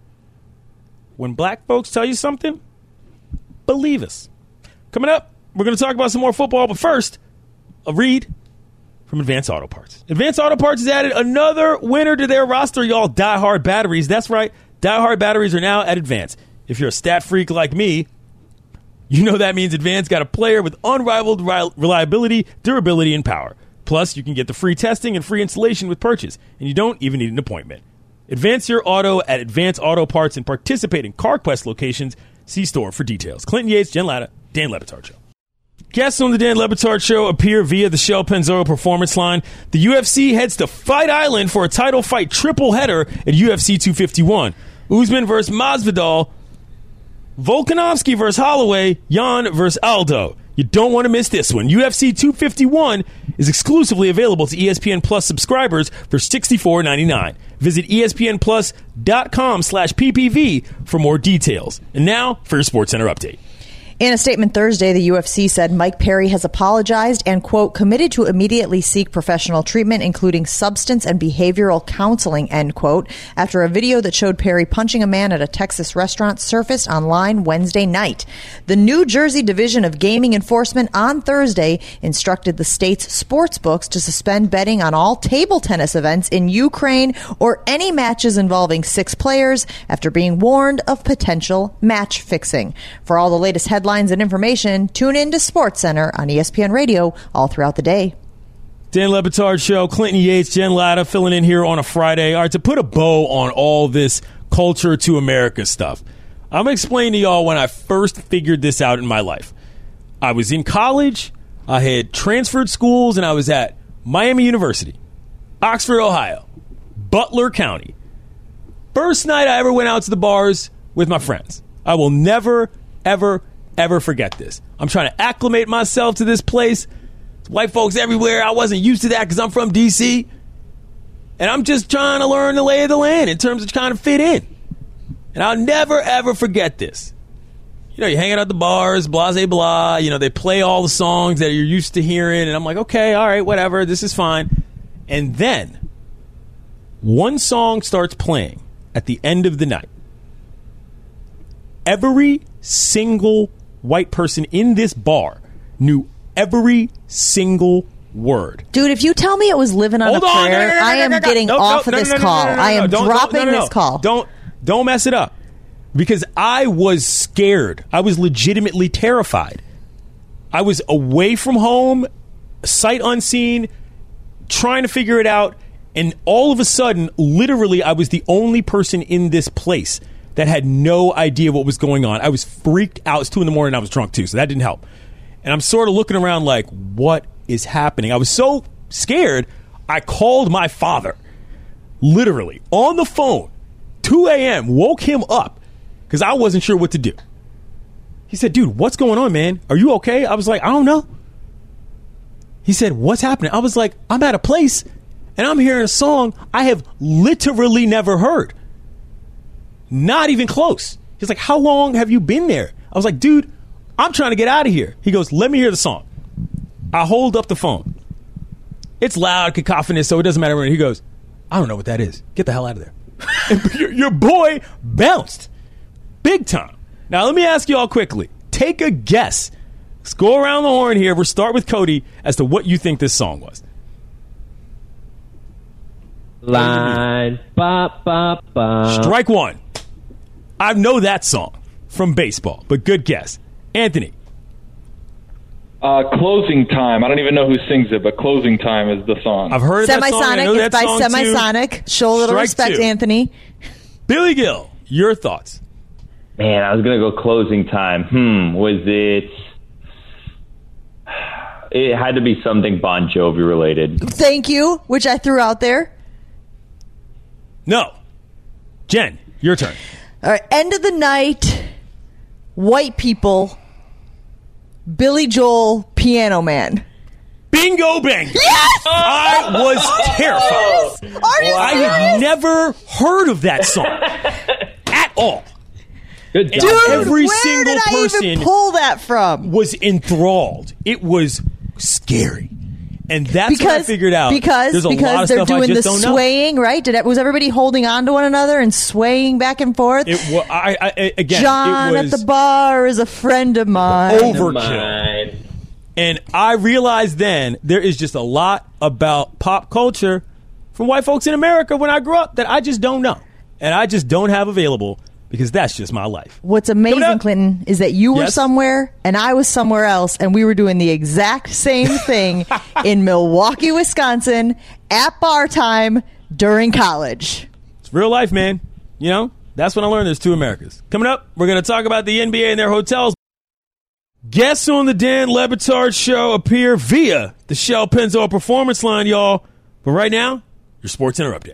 S5: When black folks tell you something, believe us. Coming up, we're going to talk about some more football, but first, a read from Advance Auto Parts. Advance Auto Parts has added another winner to their roster, y'all. Die-Hard batteries. That's right. Die-Hard batteries are now at Advance. If you're a stat freak like me, you know that means Advance got a player with unrivaled reliability, durability, and power. Plus, you can get the free testing and free installation with purchase, and you don't even need an appointment. Advance your auto at Advance Auto Parts and participate in CarQuest locations. See store for details. Clinton Yates, Jen Latta, Dan Le Batard Show. Guests on the Dan Le Batard Show appear via the Shell Pennzoil Performance Line. The UFC heads to Fight Island for a title fight triple header at UFC 251. Usman versus Masvidal, Volkanovski versus Holloway, Jan versus Aldo. You don't want to miss this one. UFC 251 is exclusively available to ESPN Plus subscribers for $64.99. Visit ESPNplus.com/PPV for more details. And now for your SportsCenter update.
S3: In a statement Thursday, the UFC said Mike Perry has apologized and, quote, committed to immediately seek professional treatment, including substance and behavioral counseling, end quote, after a video that showed Perry punching a man at a Texas restaurant surfaced online Wednesday night. The New Jersey Division of Gaming Enforcement on Thursday instructed the state's sports books to suspend betting on all table tennis events in Ukraine or any matches involving 6 players after being warned of potential match fixing. For all the latest headlines and information, tune in to SportsCenter on ESPN Radio all throughout the day.
S2: Dan Le Batard Show, Clinton Yates, Jen Latta filling in here on a Friday. All right, to put a bow on all this culture to America stuff, I'm going to explain to y'all when I first figured this out in my life. I was in college, I had transferred schools, and I was at Miami University, Oxford, Ohio, Butler County. First night I ever went out to the bars with my friends. I will never, ever forget this. I'm trying to acclimate myself to this place. White folks everywhere. I wasn't used to that because I'm from D.C. And I'm just trying to learn the lay of the land in terms of trying to fit in. And I'll never, ever forget this. You know, you hang out at the bars, blah, blah, blah. You know, they play all the songs that you're used to hearing. And I'm like, okay, all right, whatever. This is fine. And then one song starts playing at the end of the night. Every single white person in this bar knew every single word.
S3: Dude, if you tell me it was Living on a Prayer, I am getting off of this call. I am dropping this call.
S2: Don't mess it up. Because I was scared. I was legitimately terrified. I was away from home, sight unseen, trying to figure it out. And all of a sudden, literally, I was the only person in this place that had no idea what was going on. I was freaked out. It was 2 a.m. I was drunk too, so that didn't help. And I'm sort of looking around like, what is happening? I was so scared, I called my father, literally, on the phone, 2 a.m., woke him up, because I wasn't sure what to do. He said, dude, what's going on, man? Are you okay? I was like, I don't know. He said, what's happening? I was like, I'm at a place, and I'm hearing a song I have literally never heard. Not even close. He's like, how long have you been there? I was like, dude, I'm trying to get out of here. He goes, let me hear the song. I hold up the phone. It's loud, cacophonous, so it doesn't matter. He goes, I don't know what that is. Get the hell out of there. your boy bounced. Big time. Now, let me ask you all quickly. Take a guess. Let's go around the horn here. We'll start with Cody as to what you think this song was.
S6: Line, ba, ba, ba.
S2: Strike one. I know that song from baseball, but good guess. Anthony.
S7: Closing Time. I don't even know who sings it, but Closing Time is the song.
S2: I've heard that song. I know
S3: Semisonic. It's by
S2: that song
S3: Semisonic.
S2: too.
S3: Show a little respect,
S2: two.
S3: Anthony.
S2: Billy Gill, your thoughts?
S6: Man, I was going to go Closing Time. Was it... It had to be something Bon Jovi related.
S3: Thank you, which I threw out there.
S2: No. Jen, your turn.
S3: All right, end of the night, white people, Billy Joel, Piano Man.
S2: Bingo bang.
S3: Yes!
S2: I was terrified.
S3: Yes! Are you
S2: I had never heard of that song at all.
S6: Good job.
S3: Dude,
S2: Every
S3: where
S2: single
S3: did I
S2: person
S3: even pull that from?
S2: was enthralled. It was scary. And that's what I figured out. There's a lot of
S3: they're
S2: stuff I
S3: doing
S2: just
S3: the
S2: don't know.
S3: swaying, right? Was everybody holding on to one another and swaying back and forth?
S2: Again,
S3: John
S2: it was
S3: at the bar is a friend of mine.
S2: overkill. And I realized then there is just a lot about pop culture from white folks in America when I grew up that I just don't know. And I just don't have available because that's just my life.
S3: What's amazing, Clinton, is that you were
S2: Yes?
S3: somewhere and I was somewhere else, and we were doing the exact same thing in Milwaukee, Wisconsin, at bar time during college.
S2: It's real life, man. You know, that's when I learned there's 2 Americas. Coming up, we're going to talk about the NBA and their hotels. Guests on the Dan Le Batard Show appear via the Shell Pennzoil Performance Line, y'all. But right now, your Sports Center update.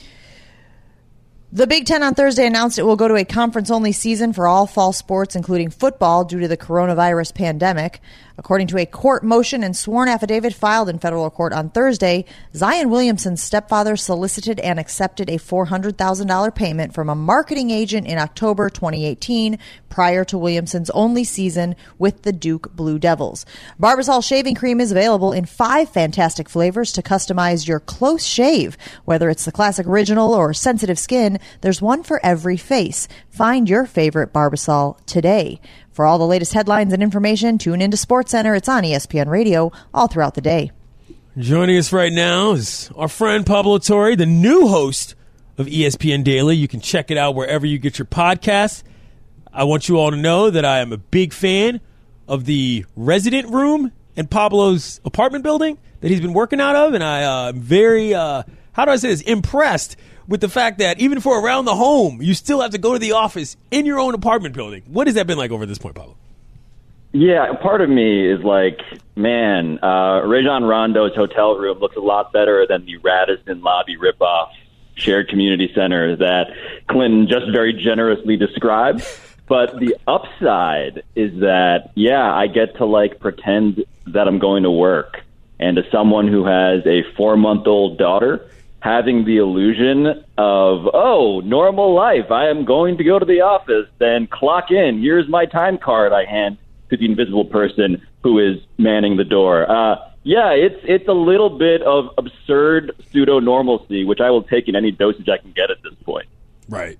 S3: The Big Ten on Thursday announced it will go to a conference-only season for all fall sports, including football, due to the coronavirus pandemic. According to a court motion and sworn affidavit filed in federal court on Thursday, Zion Williamson's stepfather solicited and accepted a $400,000 payment from a marketing agent in October 2018 prior to Williamson's only season with the Duke Blue Devils. Barbasol shaving cream is available in 5 fantastic flavors to customize your close shave. Whether it's the classic original or sensitive skin, there's one for every face. Find your favorite Barbasol today. For all the latest headlines and information, tune into SportsCenter. It's on ESPN Radio all throughout the day.
S2: Joining us right now is our friend Pablo Torre, the new host of ESPN Daily. You can check it out wherever you get your podcasts. I want you all to know that I am a big fan of the resident room in Pablo's apartment building that he's been working out of, and I am very, impressed with the fact that even for around the home, you still have to go to the office in your own apartment building. What has that been like over this point, Pablo?
S6: Yeah, part of me is like, man, Rajon Rondo's hotel room looks a lot better than the Radisson lobby ripoff shared community center that Clinton just very generously described. But the upside is that, yeah, I get to like pretend that I'm going to work. And as someone who has a 4-month-old daughter, having the illusion of, oh, normal life, I am going to go to the office, then clock in. Here's my time card I hand to the invisible person who is manning the door. Yeah, it's a little bit of absurd pseudo-normalcy, which I will take in any dosage I can get at this point.
S2: Right.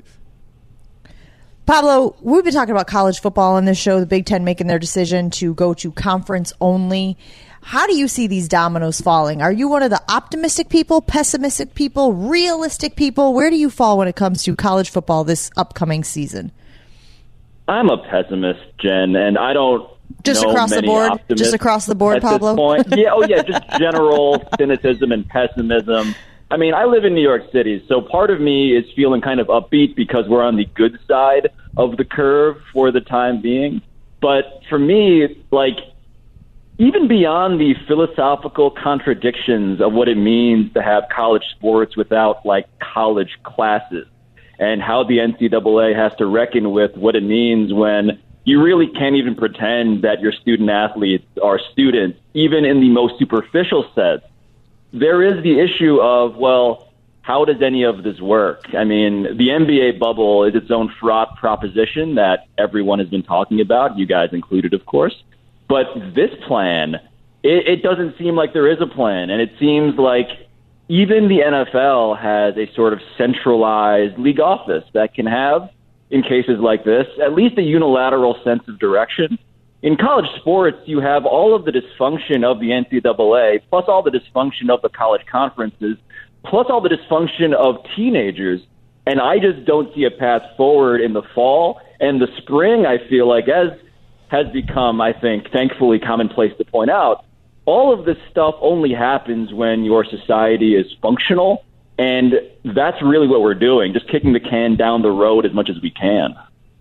S3: Pablo, we've been talking about college football on this show, the Big Ten making their decision to go to conference only. How do you see these dominoes falling? Are you one of the optimistic people, pessimistic people, realistic people? Where do you fall when it comes to college football this upcoming season?
S6: I'm a pessimist, Jen, and I don't
S3: just
S6: know
S3: across the
S6: many
S3: board.
S6: optimists
S3: Just across the board,
S6: at
S3: Pablo.
S6: This point. Yeah, just general cynicism and pessimism. I mean, I live in New York City, so part of me is feeling kind of upbeat because we're on the good side of the curve for the time being. But for me, like, even beyond the philosophical contradictions of what it means to have college sports without, like, college classes, and how the NCAA has to reckon with what it means when you really can't even pretend that your student athletes are students, even in the most superficial sense. There is the issue of, well, how does any of this work? I mean, the NBA bubble is its own fraught proposition that everyone has been talking about, you guys included, of course. But this plan, it doesn't seem like there is a plan. And it seems like even the NFL has a sort of centralized league office that can have, in cases like this, at least a unilateral sense of direction. In college sports, you have all of the dysfunction of the NCAA, plus all the dysfunction of the college conferences, plus all the dysfunction of teenagers. And I just don't see a path forward in the fall. And the spring, I feel like, as has become, I think, thankfully commonplace to point out, all of this stuff only happens when your society is functional. And that's really what we're doing, just kicking the can down the road as much as we can.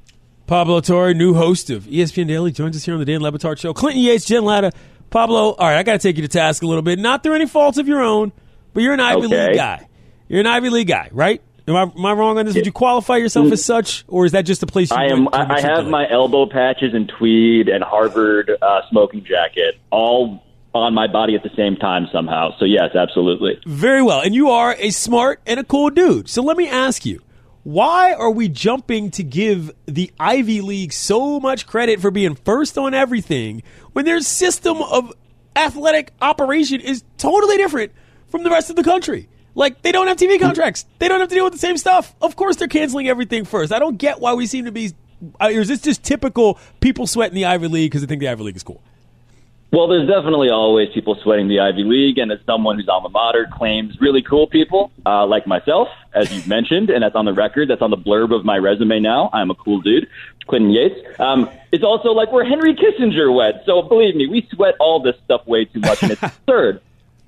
S2: Pablo Torre, new host of ESPN Daily, joins us here on the Dan Le Batard Show. Clinton Yates, Jen Latta. Pablo, all right, I got to take you to task a little bit. Not through any faults of your own, but you're an Ivy League guy. You're an Ivy League guy, right? Am I wrong on this? Would you qualify yourself as such, or is that just a place you went to?
S6: I have my elbow patches and tweed and Harvard smoking jacket all on my body at the same time somehow. So, yes, absolutely.
S2: Very well. And you are a smart and a cool dude. So let me ask you, why are we jumping to give the Ivy League so much credit for being first on everything when their system of athletic operation is totally different from the rest of the country? Like, they don't have TV contracts. They don't have to deal with the same stuff. Of course they're canceling everything first. I don't get why we seem to be – is this just typical people sweating the Ivy League because they think the Ivy League is cool?
S6: Well, there's definitely always people sweating the Ivy League, and as someone whose alma mater claims really cool people, like myself, as you've mentioned, and that's on the record, that's on the blurb of my resume now, I'm a cool dude, Clinton Yates. It's also like we're Henry Kissinger wet, so believe me, we sweat all this stuff way too much, and it's absurd.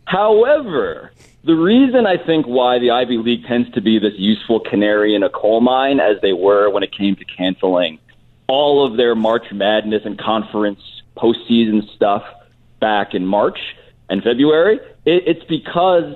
S6: However, the reason I think why the Ivy League tends to be this useful canary in a coal mine, as they were when it came to canceling all of their March Madness and conference postseason stuff back in March and February, it's because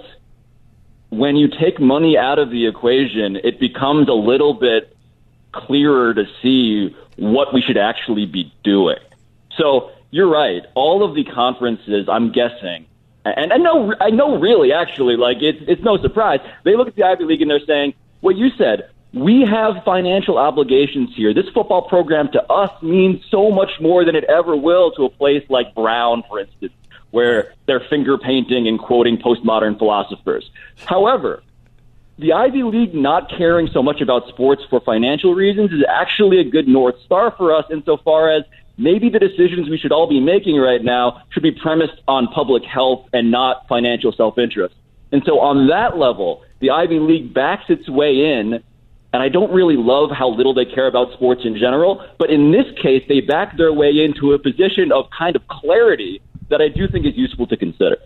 S6: when you take money out of the equation, it becomes a little bit clearer to see what we should actually be doing. So, you're right. All of the conferences, I'm guessing, and I know really, actually, like it's no surprise. They look at the Ivy League and they're saying, what you said, we have financial obligations here. This football program to us means so much more than it ever will to a place like Brown, for instance, where they're finger painting and quoting postmodern philosophers. However, the Ivy League not caring so much about sports for financial reasons is actually a good North Star for us insofar as maybe the decisions we should all be making right now should be premised on public health and not financial self-interest. And so on that level, the Ivy League backs its way in, and I don't really love how little they care about sports in general, but in this case, they back their way into a position of kind of clarity that I do think is useful to consider.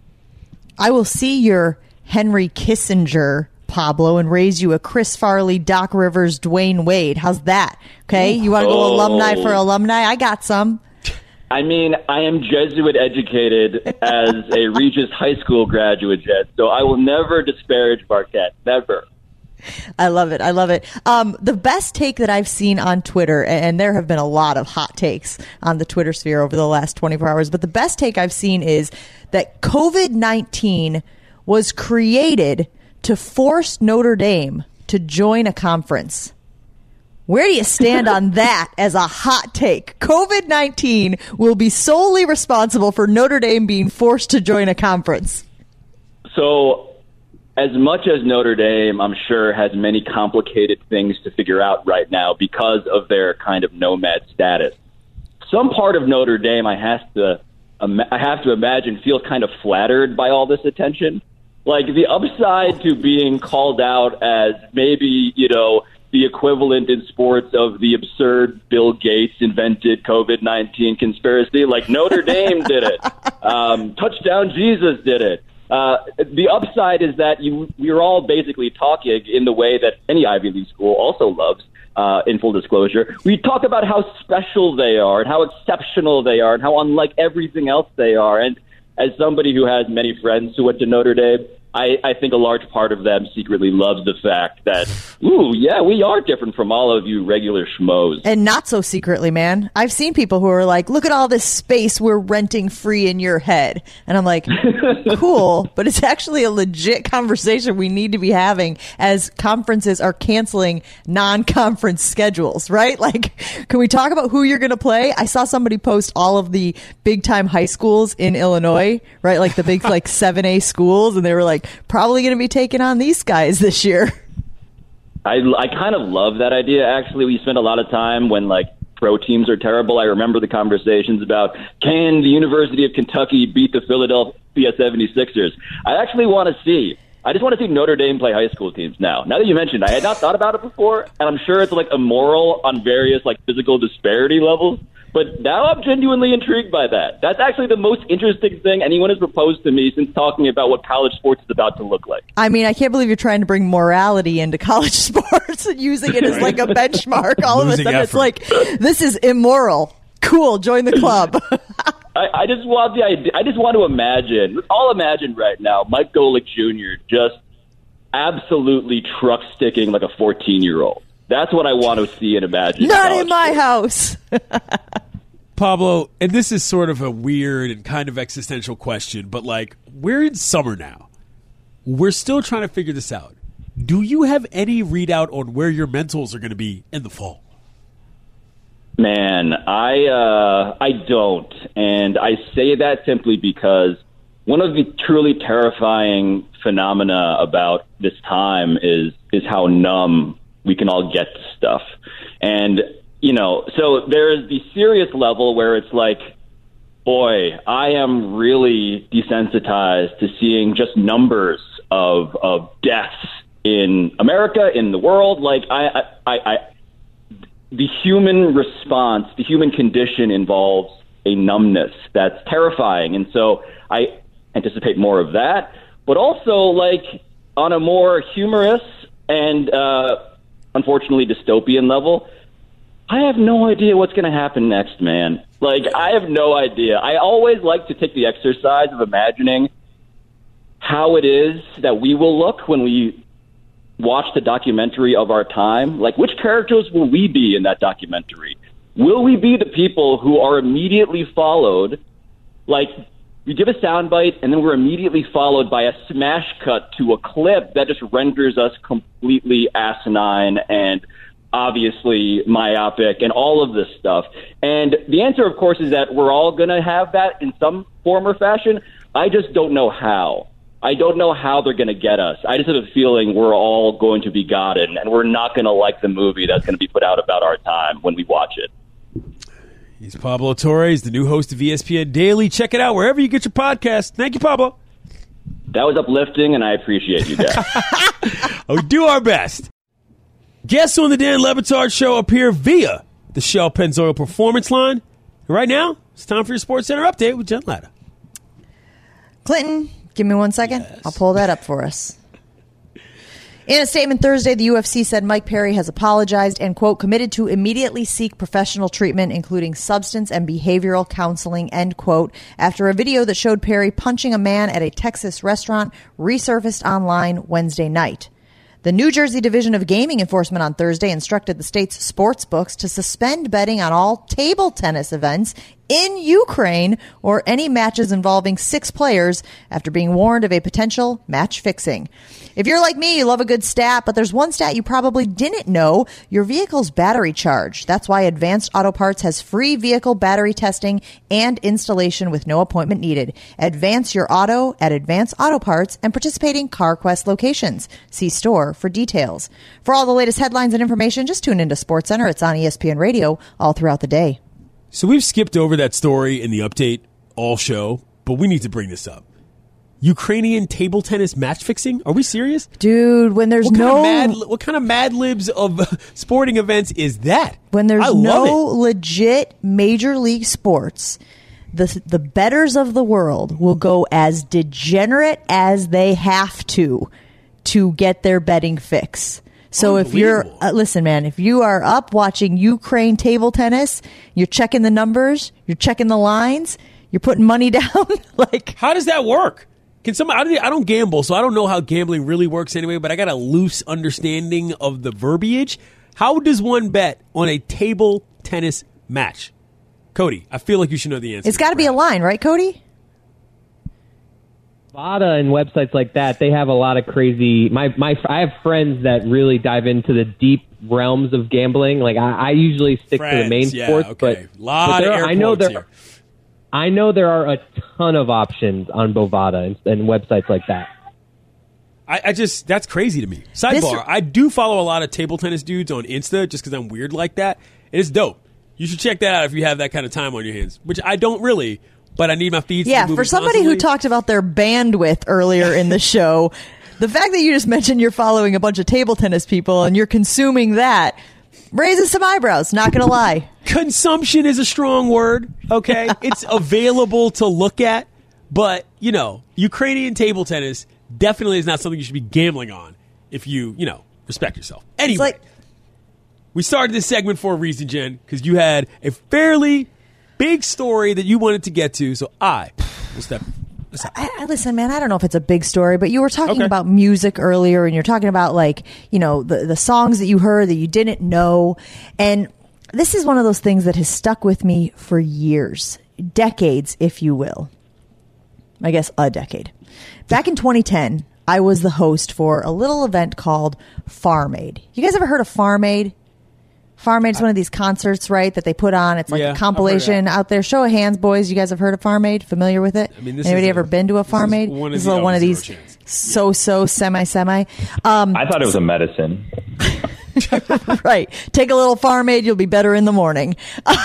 S3: I will see your Henry Kissinger, Pablo, and raise you a Chris Farley, Doc Rivers, Dwayne Wade. How's that? Okay, you want to go alumni for alumni? I got some.
S6: I mean, I am Jesuit educated as a Regis High School graduate, Jed, so I will never disparage Marquette. Never.
S3: I love it. I love it. The best take that I've seen on Twitter, and there have been a lot of hot takes on the Twitter sphere over the last 24 hours, but the best take I've seen is that COVID-19 was created to force Notre Dame to join a conference. Where do you stand on that as a hot take? COVID-19 will be solely responsible for Notre Dame being forced to join a conference.
S6: So, as much as Notre Dame, I'm sure, has many complicated things to figure out right now because of their kind of nomad status, some part of Notre Dame, I have to imagine, feels kind of flattered by all this attention. Like, the upside to being called out as maybe, the equivalent in sports of the absurd Bill Gates invented COVID-19 conspiracy, like Notre Dame did it. Touchdown Jesus did it. The upside is that we're all basically talking in the way that any Ivy League school also loves, in full disclosure. We talk about how special they are and how exceptional they are and how unlike everything else they are. And as somebody who has many friends who went to Notre Dame, I think a large part of them secretly loves the fact that, we are different from all of you regular schmoes.
S3: And not so secretly, man. I've seen people who are like, look at all this space we're renting free in your head. And I'm like, cool, but it's actually a legit conversation we need to be having as conferences are canceling non-conference schedules, right? Like, can we talk about who you're going to play? I saw somebody post all of the big-time high schools in Illinois, right? Like the big 7A schools, and they were like, probably going to be taking on these guys this year.
S6: I kind of love that idea, actually. We spend a lot of time when, pro teams are terrible. I remember the conversations about, can the University of Kentucky beat the Philadelphia 76ers? I just want to see Notre Dame play high school teams now. Now that you mentioned, I had not thought about it before, and I'm sure it's, immoral on various, physical disparity levels. But now I'm genuinely intrigued by that. That's actually the most interesting thing anyone has proposed to me since talking about what college sports is about to look like.
S3: I mean, I can't believe you're trying to bring morality into college sports and using it as a benchmark. All of a sudden, it's like, this is immoral. Cool, join the club.
S6: I just want the idea. I just want to imagine. I'll imagine right now Mike Golick Jr. just absolutely truck sticking like a 14-year-old. That's what I want to see and imagine.
S3: Not in my house.
S5: Pablo, and this is sort of a weird and kind of existential question, but we're in summer now. We're still trying to figure this out. Do you have any readout on where your mentals are going to be in the fall?
S6: Man, I don't. And I say that simply because one of the truly terrifying phenomena about this time is how numb we can all get to stuff. And, so there's the serious level where it's like, boy, I am really desensitized to seeing just numbers of deaths in America, in the world. The human response, the human condition involves a numbness that's terrifying. And so I anticipate more of that, but also on a more humorous and, unfortunately, dystopian level, I have no idea what's going to happen next, man. I have no idea. I always like to take the exercise of imagining how it is that we will look when we watch the documentary of our time. Which characters will we be in that documentary? will we be the people who are immediately followed, like we give a soundbite and then we're immediately followed by a smash cut to a clip that just renders us completely asinine and obviously myopic and all of this stuff? And the answer, of course, is that we're all going to have that in some form or fashion. I just don't know how. I don't know how they're going to get us. I just have a feeling we're all going to be gotten, and we're not going to like the movie that's going to be put out about our time when we watch it.
S5: He's Pablo Torres, the new host of ESPN Daily. Check it out wherever you get your podcast. Thank you, Pablo.
S6: That was uplifting, and I appreciate you guys.
S5: We do our best. Guests on the Dan Le Batard Show appear via the Shell Pennzoil Performance Line. Right now, it's time for your Sports Center update with Jen Latta.
S3: Clinton, give me 1 second.
S5: Yes.
S3: I'll pull that up for us. In a statement Thursday, the UFC said Mike Perry has apologized and, quote, committed to immediately seek professional treatment, including substance and behavioral counseling, end quote, after a video that showed Perry punching a man at a Texas restaurant resurfaced online Wednesday night. The New Jersey Division of Gaming Enforcement on Thursday instructed the state's sports books to suspend betting on all table tennis events in Ukraine or any matches involving 6 players after being warned of a potential match fixing. If you're like me, you love a good stat, but there's one stat you probably didn't know: your vehicle's battery charge. That's why Advanced Auto Parts has free vehicle battery testing and installation with no appointment needed. Advance your auto at Advanced Auto Parts and participating CarQuest locations. See store for details. For all the latest headlines and information, just tune into SportsCenter. It's on ESPN Radio all throughout the day.
S5: So we've skipped over that story in the update all show, but we need to bring this up. Ukrainian table tennis match fixing? Are we serious?
S3: Dude, when there's
S5: what kind of Mad Libs of sporting events is that?
S3: When there's no legit major league sports, the bettors of the world will go as degenerate as they have to get their betting fix. So if you're, listen, man, if you are up watching Ukraine table tennis, you're checking the numbers, you're checking the lines, you're putting money down. Like,
S5: how does that work? Can somebody? I don't gamble, so I don't know how gambling really works anyway, but I got a loose understanding of the verbiage. How does one bet on a table tennis match? Cody, I feel like you should know the answer.
S3: It's got to be a line, right, Cody?
S8: Bovada and websites like that, they have a lot of crazy. I have friends that really dive into the deep realms of gambling. Like I usually stick to the main sports,
S5: okay.
S8: I know there are a ton of options on Bovada and websites like that.
S5: That's crazy to me. Sidebar, I do follow a lot of table tennis dudes on Insta just because I'm weird like that. It is dope. You should check that out if you have that kind of time on your hands, which I don't really. But I need my feeds to move
S3: for somebody
S5: constantly.
S3: who talked about their bandwidth earlier in the show, the fact that you just mentioned you're following a bunch of table tennis people and you're consuming that raises some eyebrows, not going to lie.
S5: Consumption is a strong word, okay? It's available to look at, but, Ukrainian table tennis definitely is not something you should be gambling on if you, respect yourself. Anyway, we started this segment for a reason, Jen, because you had a fairly big story that you wanted to get to, so I will step aside.
S3: Listen, man, I don't know if it's a big story, but you were talking about music earlier, and you're talking about, the songs that you heard that you didn't know. And this is one of those things that has stuck with me for years, decades, if you will. I guess a decade. Back in 2010, I was the host for a little event called Farm Aid. You guys ever heard of Farm Aid? Farm Aid's one of these concerts, right, that they put on. It's like a compilation out there. Show of hands, boys. You guys have heard of Farm Aid? Familiar with it? Anybody ever been to a Farm Aid? This is one of these semi. I
S7: thought it was a medicine.
S3: Right. Take a little Farm Aid, you'll be better in the morning.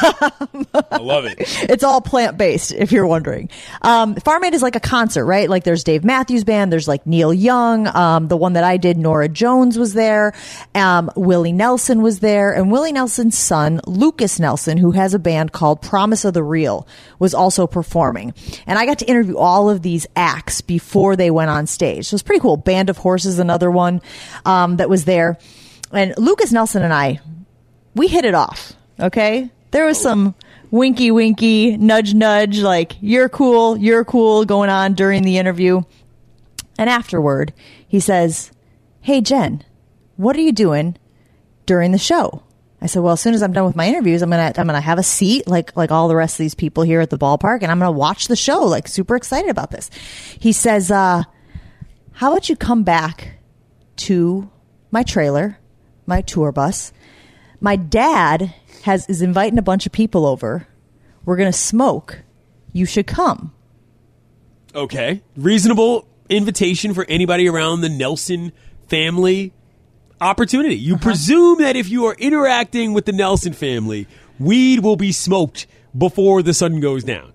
S5: I love it.
S3: It's all plant-based, if you're wondering. Farm Aid is like a concert, right? Like there's Dave Matthews Band, there's like Neil Young, the one that I did, Nora Jones was there, Willie Nelson was there, and Willie Nelson's son, Lucas Nelson, who has a band called Promise of the Real, was also performing. And I got to interview all of these acts before they went on stage. So it's pretty cool. Band of Horses, another one that was there. And Lucas Nelson and I, we hit it off, okay? There was some winky, nudge, like, you're cool going on during the interview. And afterward, he says, hey, Jen, what are you doing during the show? I said, well, as soon as I'm done with my interviews, I'm gonna have a seat like all the rest of these people here at the ballpark, and I'm gonna watch the show. Like, super excited about this. He says, how about you come back to my trailer, my tour bus? My dad is inviting a bunch of people over. We're gonna smoke. You should come.
S5: Okay, reasonable invitation for anybody around the Nelson family. Opportunity. You presume that if you are interacting with the Nelson family, weed will be smoked before the sun goes down.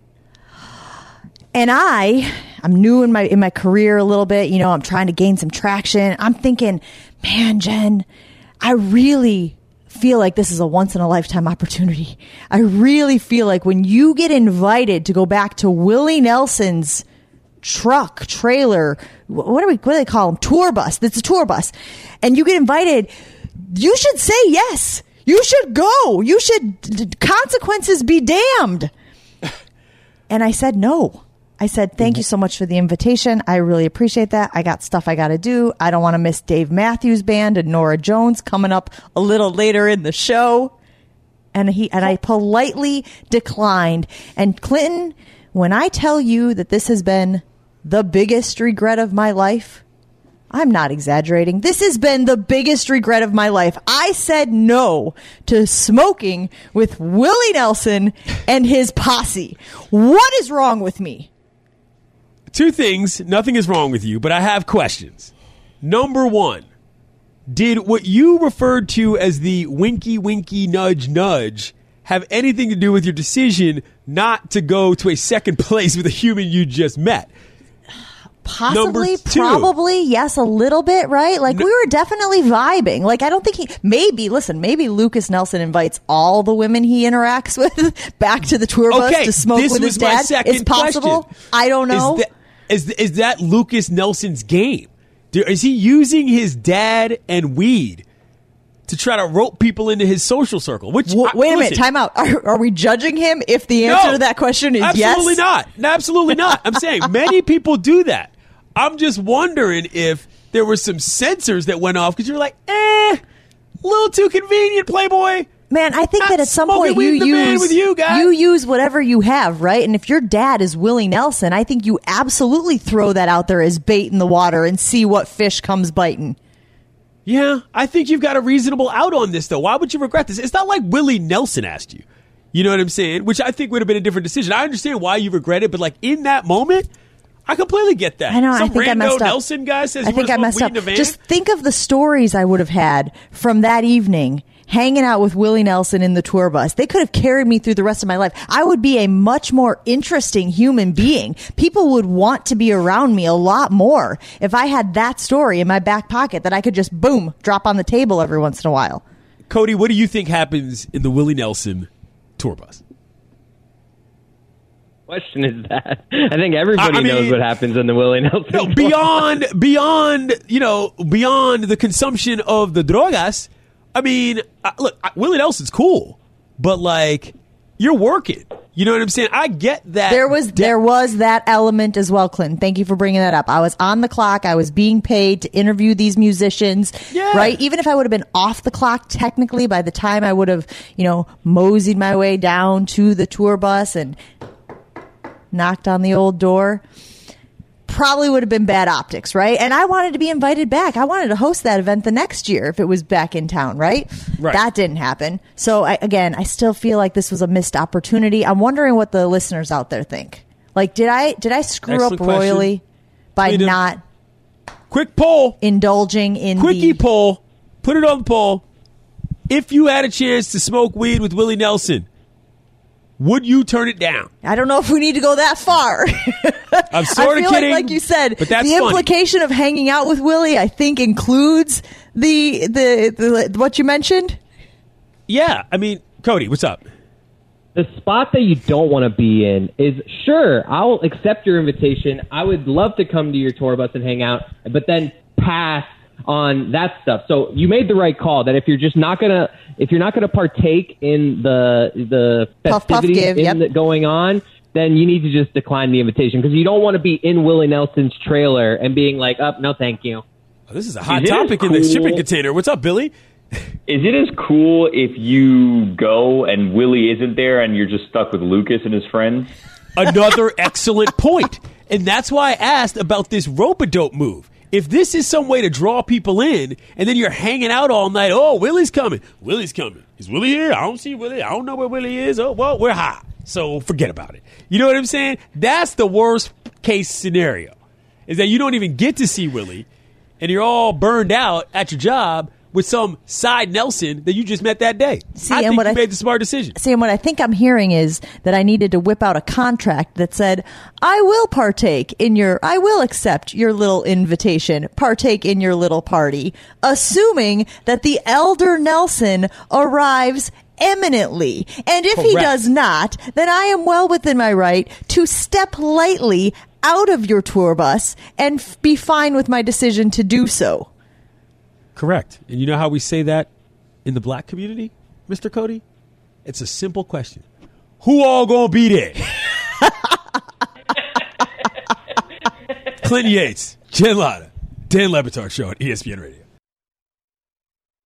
S3: And I'm new in my career a little bit. You know, I'm trying to gain some traction. I'm thinking, man, Jen, I really feel like this is a once in a lifetime opportunity. I really feel like when you get invited to go back to Willie Nelson's truck, trailer, what do they call them? Tour bus. It's a tour bus. And you get invited, you should say yes. You should go. You should, consequences be damned. And I said no. I said, thank you so much for the invitation. I really appreciate that. I got stuff I got to do. I don't want to miss Dave Matthews Band and Norah Jones coming up a little later in the show. And I politely declined. And Clinton, when I tell you that this has been the biggest regret of my life, I'm not exaggerating. This has been the biggest regret of my life. I said no to smoking with Willie Nelson and his posse. What is wrong with me?
S5: Two things. Nothing is wrong with you, but I have questions. Number one, did what you referred to as the winky, winky, nudge, nudge have anything to do with your decision not to go to a second place with a human you just met?
S3: Possibly, probably, yes, a little bit, right? Like, we were definitely vibing. Like, I don't think maybe Lucas Nelson invites all the women he interacts with back to the tour bus to smoke with his dad. It's possible.
S5: Question.
S3: I don't know.
S5: Is that Lucas Nelson's game? Is he using his dad and weed to try to rope people into his social circle? Wait a minute,
S3: time out. Are we judging him if the answer to that question is
S5: absolutely
S3: yes?
S5: Not. Absolutely not. I'm saying many people do that. I'm just wondering if there were some sensors that went off because you're like, a little too convenient, Playboy.
S3: Man, I think that at some point you use whatever you have, right? And if your dad is Willie Nelson, I think you absolutely throw that out there as bait in the water and see what fish comes biting.
S5: Yeah, I think you've got a reasonable out on this, though. Why would you regret this? It's not like Willie Nelson asked you. You know what I'm saying? Which I think would have been a different decision. I understand why you regret it, but like in that moment, I completely get that.
S3: I know.
S5: Some
S3: I think I messed up.
S5: Nelson guy says,
S3: I think I messed up.
S5: In a van?
S3: Just think of the stories I would have had from that evening, hanging out with Willie Nelson in the tour bus. They could have carried me through the rest of my life. I would be a much more interesting human being. People would want to be around me a lot more if I had that story in my back pocket that I could just, boom, drop on the table every once in a while.
S5: Cody, what do you think happens in the Willie Nelson tour bus?
S8: Question is that I think everybody knows what happens in the Willie Nelson.
S5: No, beyond the consumption of the drogas. I mean, look, Willie Nelson's cool, but like you're working. You know what I'm saying? I get that.
S3: There was that element as well, Clinton. Thank you for bringing that up. I was on the clock. I was being paid to interview these musicians, right? Even if I would have been off the clock, technically, by the time I would have, moseyed my way down to the tour bus and knocked on the old door, probably would have been bad optics, right? And I wanted to be invited back. I wanted to host that event the next year if it was back in town, right? That didn't happen. So I still feel like this was a missed opportunity. I'm wondering what the listeners out there think. Like, did I screw up royally by not
S5: quick poll
S3: indulging in
S5: quickie poll? Put it on the poll. If you had a chance to smoke weed with Willie Nelson, would you turn it down?
S3: I don't know if we need to go that far.
S5: I'm sort of kidding.
S3: Like you said,
S5: but that's
S3: the implication of hanging out with Willie, I think, includes the what you mentioned.
S5: Yeah, I mean, Cody, what's up?
S8: The spot that you don't want to be in is, sure, I'll accept your invitation. I would love to come to your tour bus and hang out, but then pass on that stuff. So you made the right call that if you're not gonna partake in the festivities going on, then you need to just decline the invitation because you don't want to be in Willie Nelson's trailer and being like, "Oh, no, thank you."
S5: Oh, this is a hot topic in the shipping container. What's up, Billy?
S9: Is it as cool if you go and Willie isn't there and you're just stuck with Lucas and his friends?
S5: Another excellent point. And that's why I asked about this rope-a-dope move. If this is some way to draw people in, and then you're hanging out all night, oh, Willie's coming. Willie's coming. Is Willie here? I don't see Willie. I don't know where Willie is. Oh, well, we're high. So forget about it. You know what I'm saying? That's the worst case scenario, is that you don't even get to see Willie, and you're all burned out at your job with some side Nelson that you just met that day. I think you made the smart decision.
S3: See, and what I think I'm hearing is that I needed to whip out a contract that said, I will accept your little invitation, partake in your little party, assuming that the elder Nelson arrives imminently. And if he does not, then I am well within my right to step lightly out of your tour bus and be fine with my decision to do so.
S5: Correct. And you know how we say that in the black community, Mr. Cody? It's a simple question. Who all gonna be there? Clinton Yates, Jen Lada, Dan Le Batard Show on ESPN Radio.